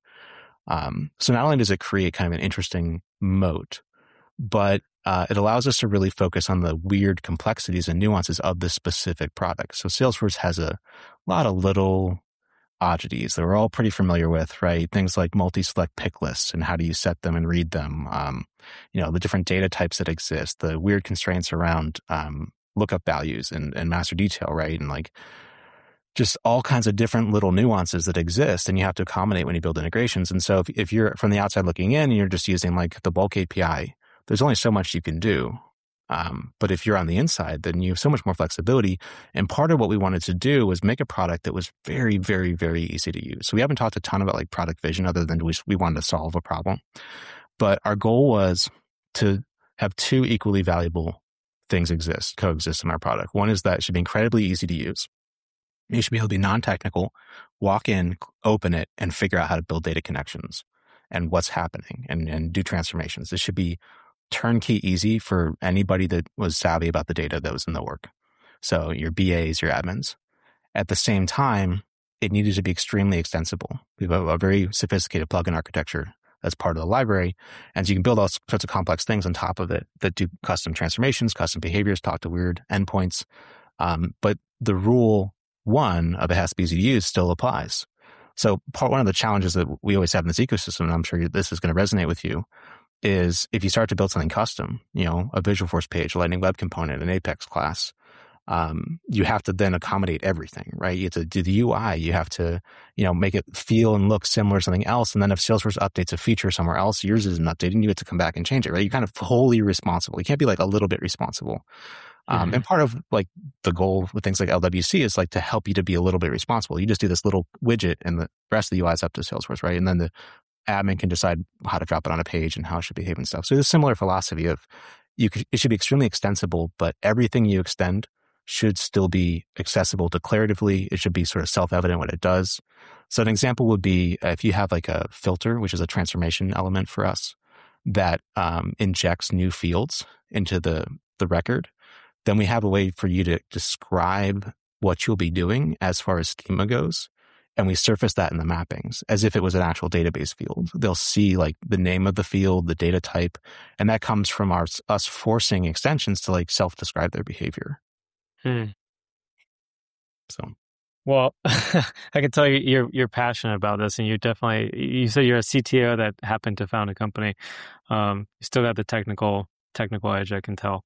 So not only does it create kind of an interesting moat, but it allows us to really focus on the weird complexities and nuances of the specific product. So Salesforce has a lot of little oddities that we're all pretty familiar with, right? Things like multi-select pick lists and how do you set them and read them? The different data types that exist, the weird constraints around lookup values and master detail, right? And like just all kinds of different little nuances that exist and you have to accommodate when you build integrations. And so if you're from the outside looking in and you're just using like the bulk API, there's only so much you can do. But if you're on the inside, then you have so much more flexibility. And part of what we wanted to do was make a product that was very, very, very easy to use. So we haven't talked a ton about like product vision other than we wanted to solve a problem. But our goal was to have two equally valuable things coexist in our product. One is that it should be incredibly easy to use. You should be able to be non-technical, walk in, open it, and figure out how to build data connections and what's happening and do transformations. This should be turnkey easy for anybody that was savvy about the data that was in the work. So your BAs, your admins. At the same time, it needed to be extremely extensible. We have a very sophisticated plugin architecture that's part of the library. And so you can build all sorts of complex things on top of it that do custom transformations, custom behaviors, talk to weird endpoints. But the rule one of it has to be easy to use still applies. So one of the challenges that we always have in this ecosystem, and I'm sure this is going to resonate with you, is if you start to build something custom, a Visualforce page, a Lightning Web Component, an Apex class, you have to then accommodate everything, right? You have to do the UI. You have to, make it feel and look similar to something else. And then if Salesforce updates a feature somewhere else, yours isn't updated, you have to come back and change it, right? You're kind of fully responsible. You can't be like a little bit responsible. And part of like the goal with things like LWC is like to help you to be a little bit responsible. You just do this little widget and the rest of the UI is up to Salesforce, right? And then the admin can decide how to drop it on a page and how it should behave and stuff. So there's a similar philosophy of it should be extremely extensible, but everything you extend should still be accessible declaratively. It should be sort of self-evident what it does. So an example would be if you have like a filter, which is a transformation element for us that injects new fields into the record, then we have a way for you to describe what you'll be doing as far as schema goes. And we surface that in the mappings as if it was an actual database field. They'll see like the name of the field, the data type, and that comes from us forcing extensions to like self-describe their behavior. So, well, I can tell you're passionate about this, and you said you're a CTO that happened to found a company. You still got the technical edge, I can tell.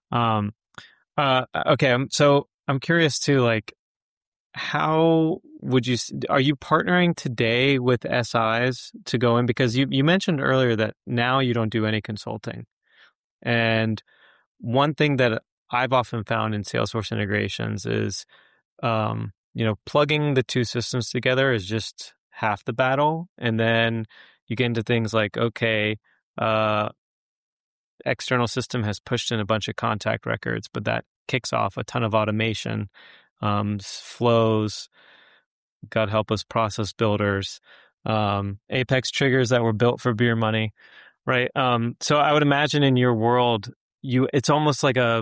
Okay, so I'm curious too, like, how are you partnering today with SIs to go in? Because you mentioned earlier that now you don't do any consulting. And one thing that I've often found in Salesforce integrations is, plugging the two systems together is just half the battle. And then you get into things like, okay, external system has pushed in a bunch of contact records, but that kicks off a ton of automation, flows, God help us, process builders. Apex triggers that were built for beer money, right? So I would imagine in your world, it's almost like a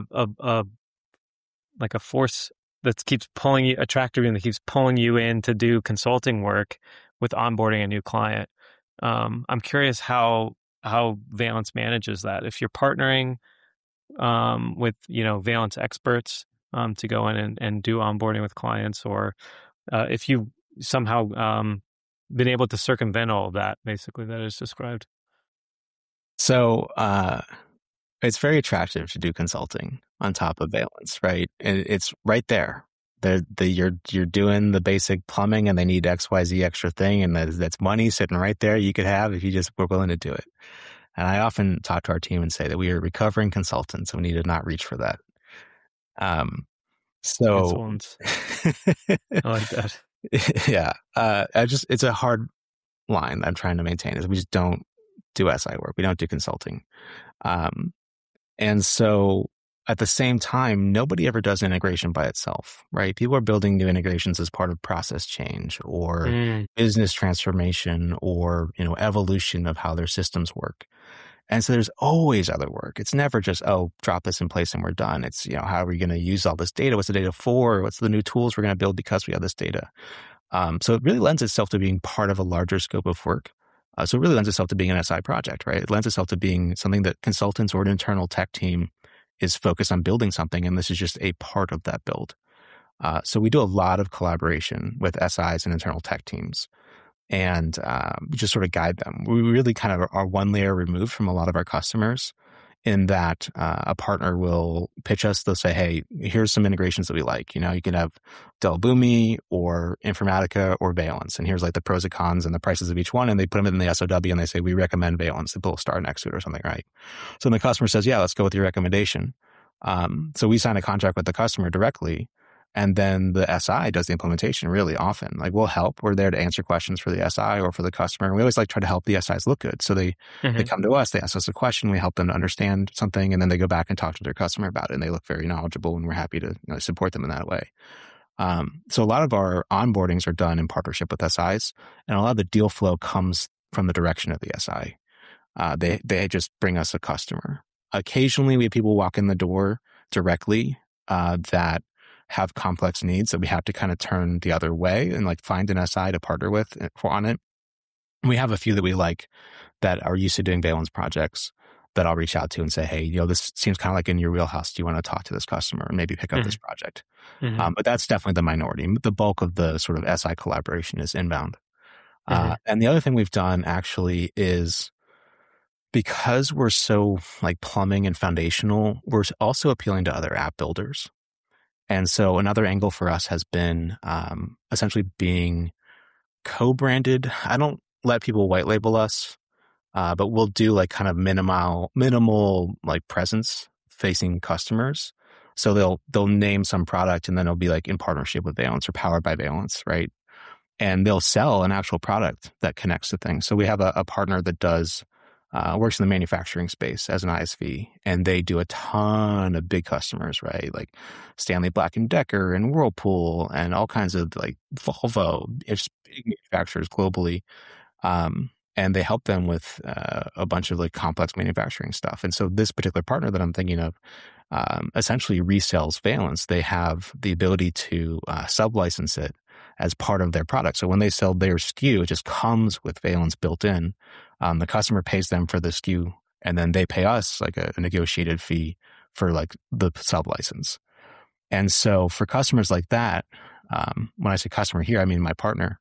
force that keeps pulling you, a tractor beam that keeps pulling you in to do consulting work with onboarding a new client. I'm curious how Valence manages that. If you're partnering with Valence experts to go in and do onboarding with clients, or if you somehow been able to circumvent all of that, basically, that is described. So it's very attractive to do consulting on top of Valence, right? And it's right there. You're doing the basic plumbing, and they need XYZ extra thing, and that's money sitting right there you could have if you just were willing to do it. And I often talk to our team and say that we are recovering consultants, and we need to not reach for that. So I like that. Yeah, it's a hard line I'm trying to maintain, is we just don't do SI work. We don't do consulting. And so at the same time, nobody ever does integration by itself, right? People are building new integrations as part of process change or business transformation or, evolution of how their systems work. And so there's always other work. It's never just, drop this in place and we're done. It's, how are we going to use all this data? What's the data for? What's the new tools we're going to build because we have this data? So it really lends itself to being part of a larger scope of work. So it really lends itself to being an SI project, right? It lends itself to being something that consultants or an internal tech team is focused on building something, and this is just a part of that build. So we do a lot of collaboration with SIs and internal tech teams, and we just sort of guide them. We really kind of are one layer removed from a lot of our customers, in that a partner will pitch us. They'll say, hey, here's some integrations that we like. You can have Dell Boomi or Informatica or Valence, and here's like the pros and cons and the prices of each one. And they put them in the SOW and they say, we recommend Valence. They put a star next to it or something, right? So the customer says, yeah, let's go with your recommendation. So we sign a contract with the customer directly, and then the SI does the implementation really often. Like, we'll help. We're there to answer questions for the SI or for the customer. And we always try to help the SIs look good. So they come to us, they ask us a question, we help them to understand something, and then they go back and talk to their customer about it. And they look very knowledgeable, and we're happy to support them in that way. So a lot of our onboardings are done in partnership with SIs, and a lot of the deal flow comes from the direction of the SI. They just bring us a customer. Occasionally, we have people walk in the door directly that have complex needs that we have to kind of turn the other way and find an SI to partner with on it. We have a few that we like that are used to doing Valence projects that I'll reach out to and say, hey, this seems kind of like in your wheelhouse. Do you want to talk to this customer and maybe pick up this project? But that's definitely the minority. The bulk of the sort of SI collaboration is inbound. And the other thing we've done actually is, because we're so plumbing and foundational, we're also appealing to other app builders. And so another angle for us has been essentially being co-branded. I don't let people white label us, but we'll do kind of minimal presence facing customers. So they'll name some product, and then it'll be in partnership with Valence or powered by Valence, right? And they'll sell an actual product that connects to things. So we have a partner that works in the manufacturing space as an ISV, and they do a ton of big customers, right? Like Stanley Black & Decker and Whirlpool and all kinds of Volvo, it's big manufacturers globally. And they help them with a bunch of complex manufacturing stuff. And so this particular partner that I'm thinking of essentially resells Valence. They have the ability to sub-license it as part of their product. So when they sell their SKU, it just comes with Valence built in. The customer pays them for the SKU, and then they pay us a negotiated fee for the sub-license. And so for customers like that, when I say customer here, I mean my partner,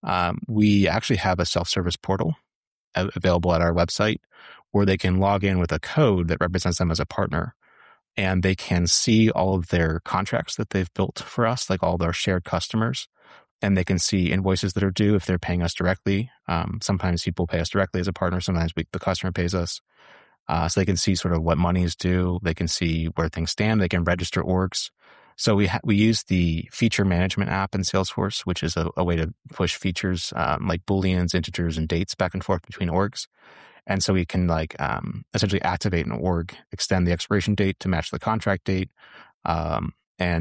we actually have a self-service portal available at our website where they can log in with a code that represents them as a partner, and they can see all of their contracts that they've built for us, all of our shared customers. And they can see invoices that are due if they're paying us directly. Sometimes people pay us directly as a partner. Sometimes the customer pays us. So they can see sort of what money is due. They can see where things stand. They can register orgs. So we use the feature management app in Salesforce, which is a way to push features like Booleans, integers, and dates back and forth between orgs. And so we can essentially activate an org, extend the expiration date to match the contract date, and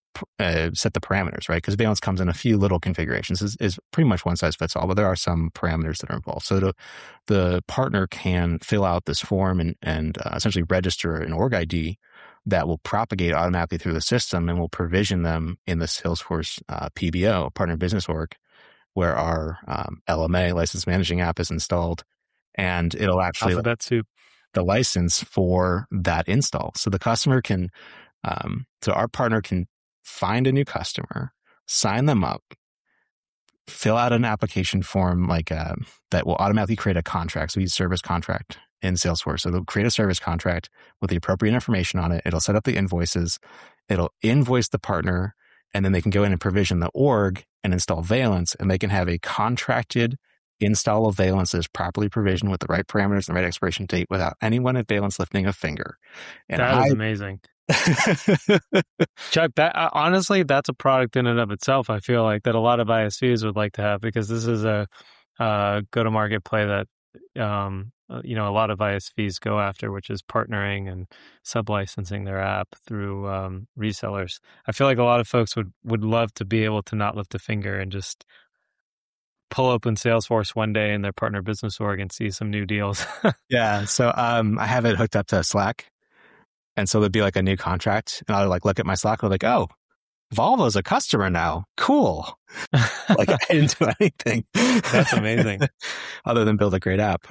set the parameters, right? Because Valence comes in a few little configurations. Is pretty much one size fits all, but there are some parameters that are involved. So the partner can fill out this form and essentially register an org ID that will propagate automatically through the system and will provision them in the Salesforce PBO, Partner Business Org, where our LMA, License Managing App, is installed. And it'll actually Alphabet soup. The license for that install. So the customer can, so our partner can find a new customer, sign them up, fill out an application form that will automatically create a contract. So we use service contract in Salesforce. So they'll create a service contract with the appropriate information on it. It'll set up the invoices. It'll invoice the partner, and then they can go in and provision the org and install Valence, and they can have a contracted install of Valence that is properly provisioned with the right parameters and the right expiration date without anyone at Valence lifting a finger. And that is amazing. Chuck, that honestly, that's a product in and of itself. I feel like that a lot of ISVs would like to have, because this is a go-to-market play that a lot of ISVs go after, which is partnering and sub-licensing their app through resellers. I feel like a lot of folks would love to be able to not lift a finger and just pull open Salesforce one day in their Partner Business Org and see some new deals. Yeah. So I have it hooked up to Slack. And so there'd be like a new contract, and I would look at my Slack and I'm like, oh, Volvo's a customer now. Cool. I didn't do anything. That's amazing. Other than build a great app.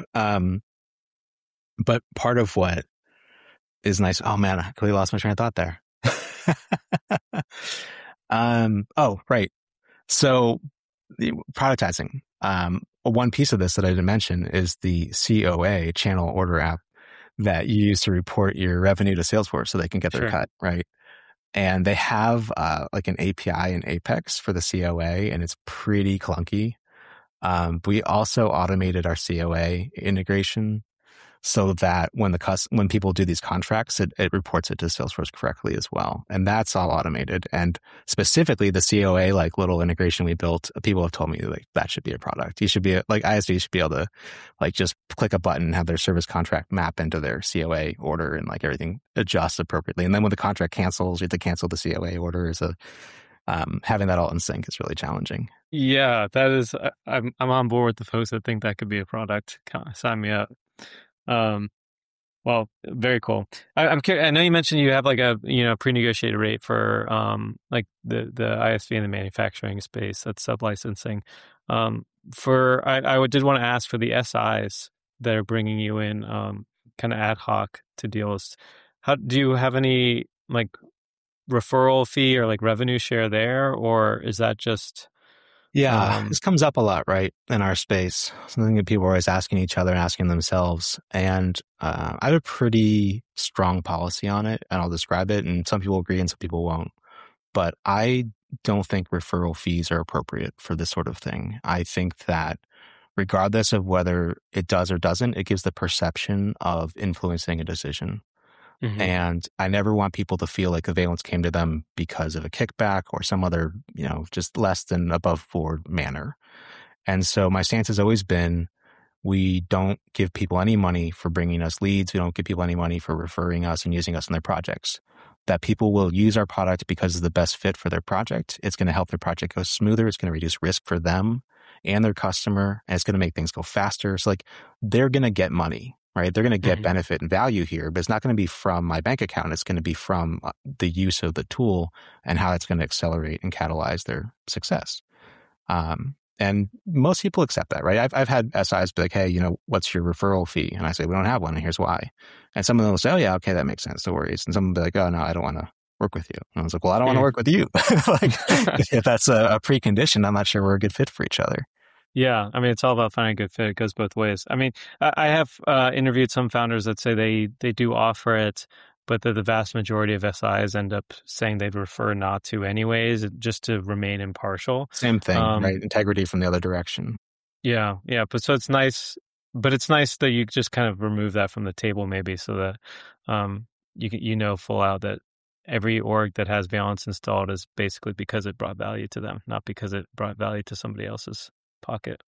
But part of what is nice, oh man, I completely lost my train of thought there. Oh, right. So the productizing. One piece of this that I didn't mention is the COA, Channel Order App, that you use to report your revenue to Salesforce so they can get their cut, right? And they have an API in Apex for the COA, and it's pretty clunky. We also automated our COA integration so that when people do these contracts, it reports it to Salesforce correctly as well. And that's all automated. And specifically the COA little integration we built, people have told me that should be a product. You should be ISV should be able to just click a button and have their service contract map into their COA order, and everything adjusts appropriately. And then when the contract cancels, you have to cancel the COA order. So having that all in sync is really challenging. Yeah, that is. I'm on board with the folks that think that could be a product. Sign me up. Well, very cool. I'm curious. I know you mentioned you have a pre-negotiated rate for the ISV in the manufacturing space, that's sub-licensing. I did want to ask for the SIs that are bringing you in kind of ad hoc to deals. How do you have any referral fee or revenue share there, or is that just? Yeah, this comes up a lot, right, in our space. Something that people are always asking each other and asking themselves. And I have a pretty strong policy on it, and I'll describe it. And some people agree and some people won't. But I don't think referral fees are appropriate for this sort of thing. I think that regardless of whether it does or doesn't, it gives the perception of influencing a decision. Mm-hmm. And I never want people to feel like Valence came to them because of a kickback or some other, just less than above board manner. And so my stance has always been, we don't give people any money for bringing us leads. We don't give people any money for referring us and using us in their projects. That people will use our product because it's the best fit for their project. It's going to help their project go smoother. It's going to reduce risk for them and their customer. And it's going to make things go faster. So they're going to get money. Right? They're going to get benefit and value here, but it's not going to be from my bank account. It's going to be from the use of the tool and how it's going to accelerate and catalyze their success. And most people accept that, right? I've had SIs be like, hey, what's your referral fee? And I say, we don't have one, and here's why. And some of them will say, oh yeah, okay, that makes sense. No worries. And some will be like, oh no, I don't want to work with you. And I was like, well, I don't want to work with you. If that's a precondition, I'm not sure we're a good fit for each other. Yeah, I mean, it's all about finding a good fit. It goes both ways. I mean, I have interviewed some founders that say they do offer it, but the vast majority of SIs end up saying they'd refer not to anyways, just to remain impartial. Same thing, right? Integrity from the other direction. Yeah. But so it's nice, that you just kind of remove that from the table maybe, so that you full out that every org that has Valence installed is basically because it brought value to them, not because it brought value to somebody else's pocket.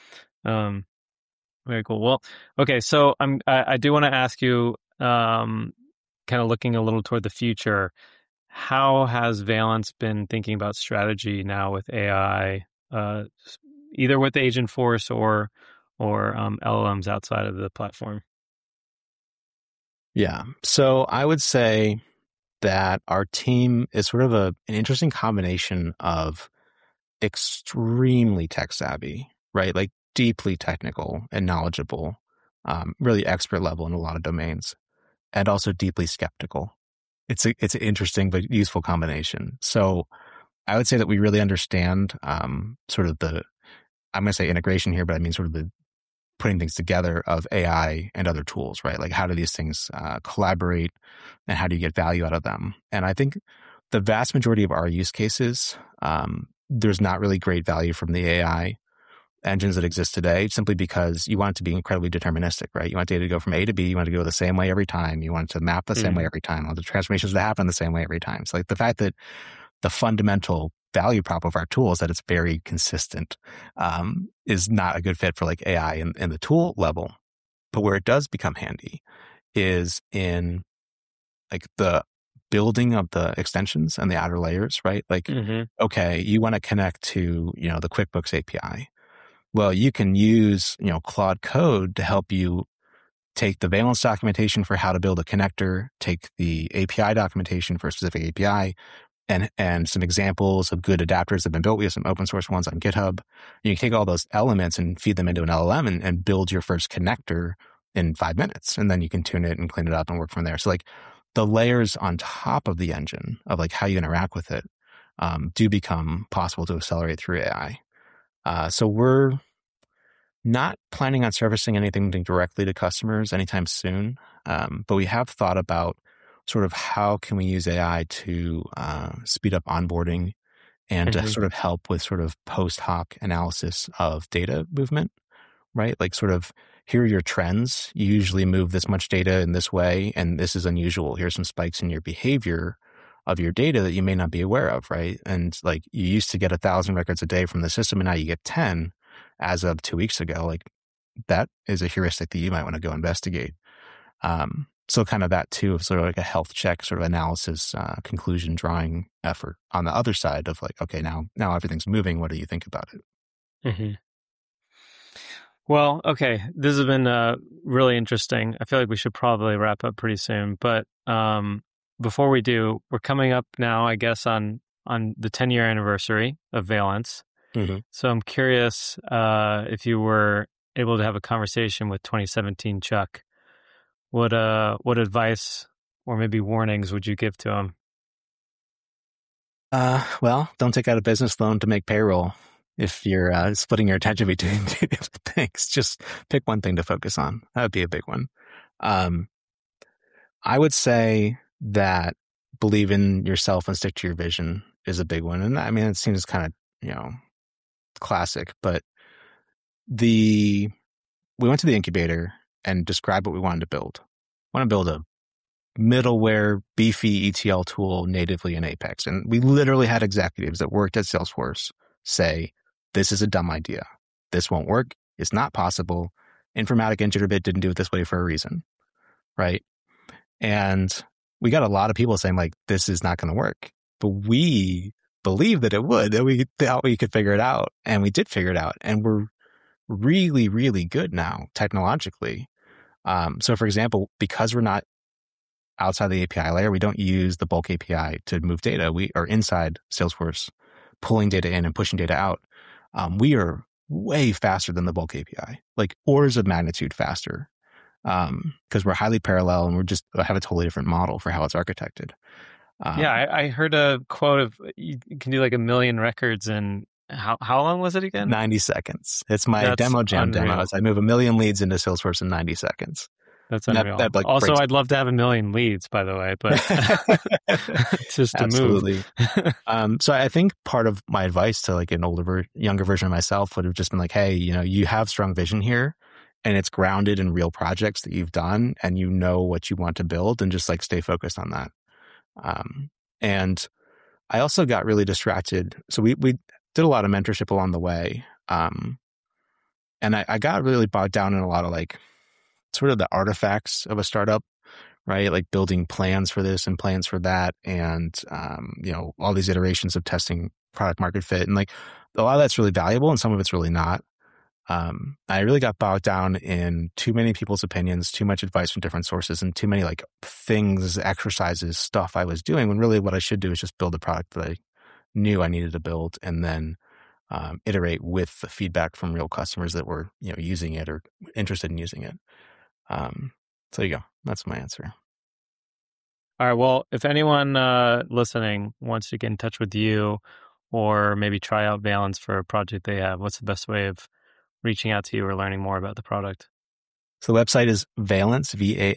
Very cool. Well, okay. So I do want to ask you, kind of looking a little toward the future, how has Valence been thinking about strategy now with AI, either with Agentforce or LLMs outside of the platform? Yeah. So I would say that our team is sort of an interesting combination of extremely tech savvy, right? Like deeply technical and knowledgeable, really expert level in a lot of domains, and also deeply skeptical. It's an interesting but useful combination. So I would say that we really understand sort of I'm going to say integration here, but I mean sort of the putting things together of AI and other tools, right? Like how do these things collaborate and how do you get value out of them? And I think the vast majority of our use cases, there's not really great value from the AI engines that exist today simply because you want it to be incredibly deterministic, right? You want data to go from A to B. You want it to go the same way every time. You want it to map the same way every time. All the transformations that happen the same way every time. So like the fact that the fundamental value prop of our tool is that it's very consistent, is not a good fit for like AI in the tool level. But where it does become handy is in like the building of the extensions and the outer layers, right? Like, okay, you want to connect to, the QuickBooks API. Well, you can use, Claude Code to help you take the Valence documentation for how to build a connector, take the API documentation for a specific API, and some examples of good adapters that have been built. We have some open source ones on GitHub. You can take all those elements and feed them into an LLM and build your first connector in 5 minutes. And then you can tune it and clean it up and work from there. So like the layers on top of the engine of like how you interact with it do become possible to accelerate through AI. So we're not planning on servicing anything directly to customers anytime soon, but we have thought about sort of how can we use AI to speed up onboarding and to sort of help with sort of post hoc analysis of data movement, right? Like sort of here are your trends. You usually move this much data in this way, and this is unusual. Here's some spikes in your behavior of your data that you may not be aware of, right? And like you used to get 1,000 records a day from the system, and now you get 10 as of 2 weeks ago. Like that is a heuristic that you might want to go investigate. So kind of that too, of sort of like a health check, sort of analysis, conclusion drawing effort on the other side of like, okay, now everything's moving. What do you think about it? Well, okay, this has been really interesting. I feel like we should probably wrap up pretty soon, but before we do, we're coming up now, I guess, on the 10-year anniversary of Valence. So I'm curious if you were able to have a conversation with 2017 Chuck, what advice or maybe warnings would you give to him? Well, don't take out a business loan to make payroll. If you're splitting your attention between two different things, just pick one thing to focus on. That would be a big one. I would say that believe in yourself and stick to your vision is a big one. And I mean, it seems kind of, classic, but we went to the incubator and described what we wanted to build. We want to build a middleware, beefy ETL tool natively in Apex. And we literally had executives that worked at Salesforce say, this is a dumb idea. This won't work. It's not possible. Informatica and Jitterbit didn't do it this way for a reason, right? And we got a lot of people saying like, this is not going to work. But we believed that it would, that we thought we could figure it out. And we did figure it out. And we're really, really good now technologically. So for example, because we're not outside the API layer, we don't use the bulk API to move data. We are inside Salesforce pulling data in and pushing data out. We are way faster than the bulk API, like orders of magnitude faster, because we're highly parallel and have a totally different model for how it's architected. I heard a quote of you can do like 1 million records in how long was it again? 90 seconds. It's my demo jam demo. I move 1 million leads into Salesforce in 90 seconds. That's unreal. Also, I'd love to have 1 million leads, by the way, but just to Absolutely. move. So I think part of my advice to like an younger version of myself would have just been like, hey, you have strong vision here and it's grounded in real projects that you've done and you know what you want to build and just like stay focused on that. And I also got really distracted. So we did a lot of mentorship along the way. And I got really bogged down in a lot of like, sort of the artifacts of a startup, right? Like building plans for this and plans for that, and all these iterations of testing product market fit, and like a lot of that's really valuable, and some of it's really not. I really got bogged down in too many people's opinions, too much advice from different sources, and too many like things, exercises, stuff I was doing, when really what I should do is just build a product that I knew I needed to build, and then iterate with the feedback from real customers that were using it or interested in using it. So there you go. That's my answer. All right. Well, if anyone listening wants to get in touch with you or maybe try out Valence for a project they have, what's the best way of reaching out to you or learning more about the product? So the website is Valence,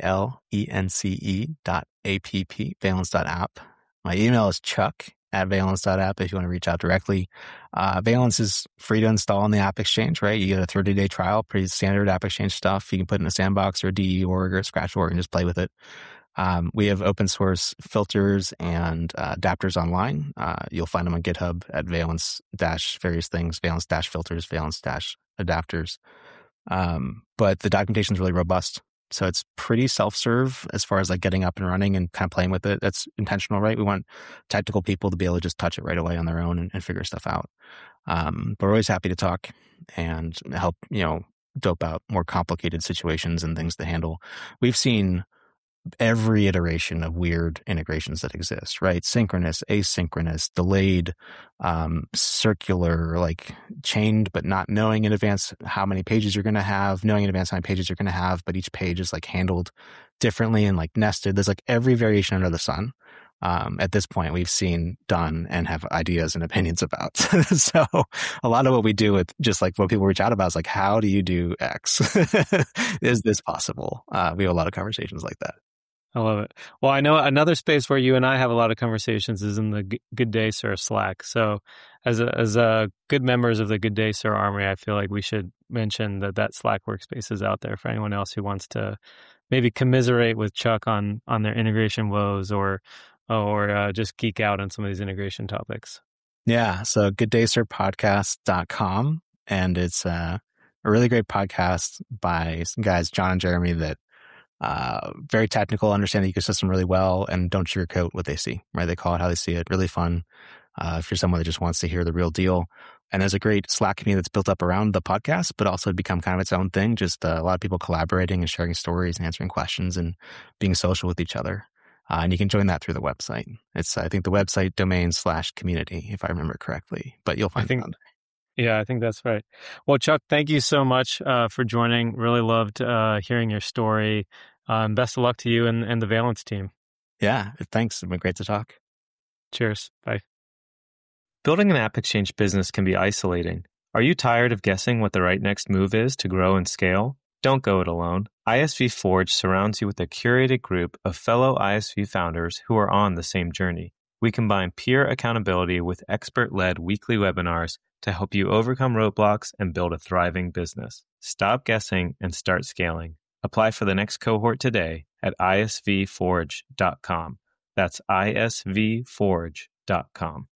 VALENCE.app, valence.app. My email is chuck@valence.app if you want to reach out directly. Valence is free to install on the App Exchange, right? You get a 30-day trial, pretty standard App Exchange stuff. You can put in a sandbox or a DE org or a Scratch org and just play with it. We have open source filters and adapters online. You'll find them on GitHub at Valence-various things, Valence-filters, Valence-adapters. But the documentation is really robust. So it's pretty self-serve as far as like getting up and running and kind of playing with it. That's intentional, right? We want technical people to be able to just touch it right away on their own and figure stuff out. But we're always happy to talk and help, dope out more complicated situations and things to handle. We've seen every iteration of weird integrations that exist, right? Synchronous, asynchronous, delayed, circular, like chained, but not knowing in advance how many pages you're going to have, knowing in advance how many pages you're going to have, but each page is like handled differently and like nested. There's like every variation under the sun. At this point, we've seen done and have ideas and opinions about. So a lot of what we do with just like what people reach out about is like, how do you do X? Is this possible? We have a lot of conversations like that. I love it. Well, I know another space where you and I have a lot of conversations is in the Good Day Sir Slack. So as good members of the Good Day Sir Armory, I feel like we should mention that Slack workspace is out there for anyone else who wants to maybe commiserate with Chuck on their integration woes or just geek out on some of these integration topics. Yeah. So gooddaysirpodcast.com. And it's a really great podcast by some guys, John and Jeremy, that very technical, understand the ecosystem really well, and don't sugarcoat what they see, right? They call it how they see it. Really fun if you're someone that just wants to hear the real deal. And there's a great Slack community that's built up around the podcast, but also become kind of its own thing. Just a lot of people collaborating and sharing stories and answering questions and being social with each other. And you can join that through the website. It's, I think, the website domain/community, if I remember correctly, but you'll find it on there. Yeah, I think that's right. Well, Chuck, thank you so much for joining. Really loved hearing your story. Best of luck to you and the Valence team. Yeah, thanks. It's been great to talk. Cheers. Bye. Building an App Exchange business can be isolating. Are you tired of guessing what the right next move is to grow and scale? Don't go it alone. ISV Forge surrounds you with a curated group of fellow ISV founders who are on the same journey. We combine peer accountability with expert-led weekly webinars to help you overcome roadblocks and build a thriving business. Stop guessing and start scaling. Apply for the next cohort today at isvforge.com. That's isvforge.com.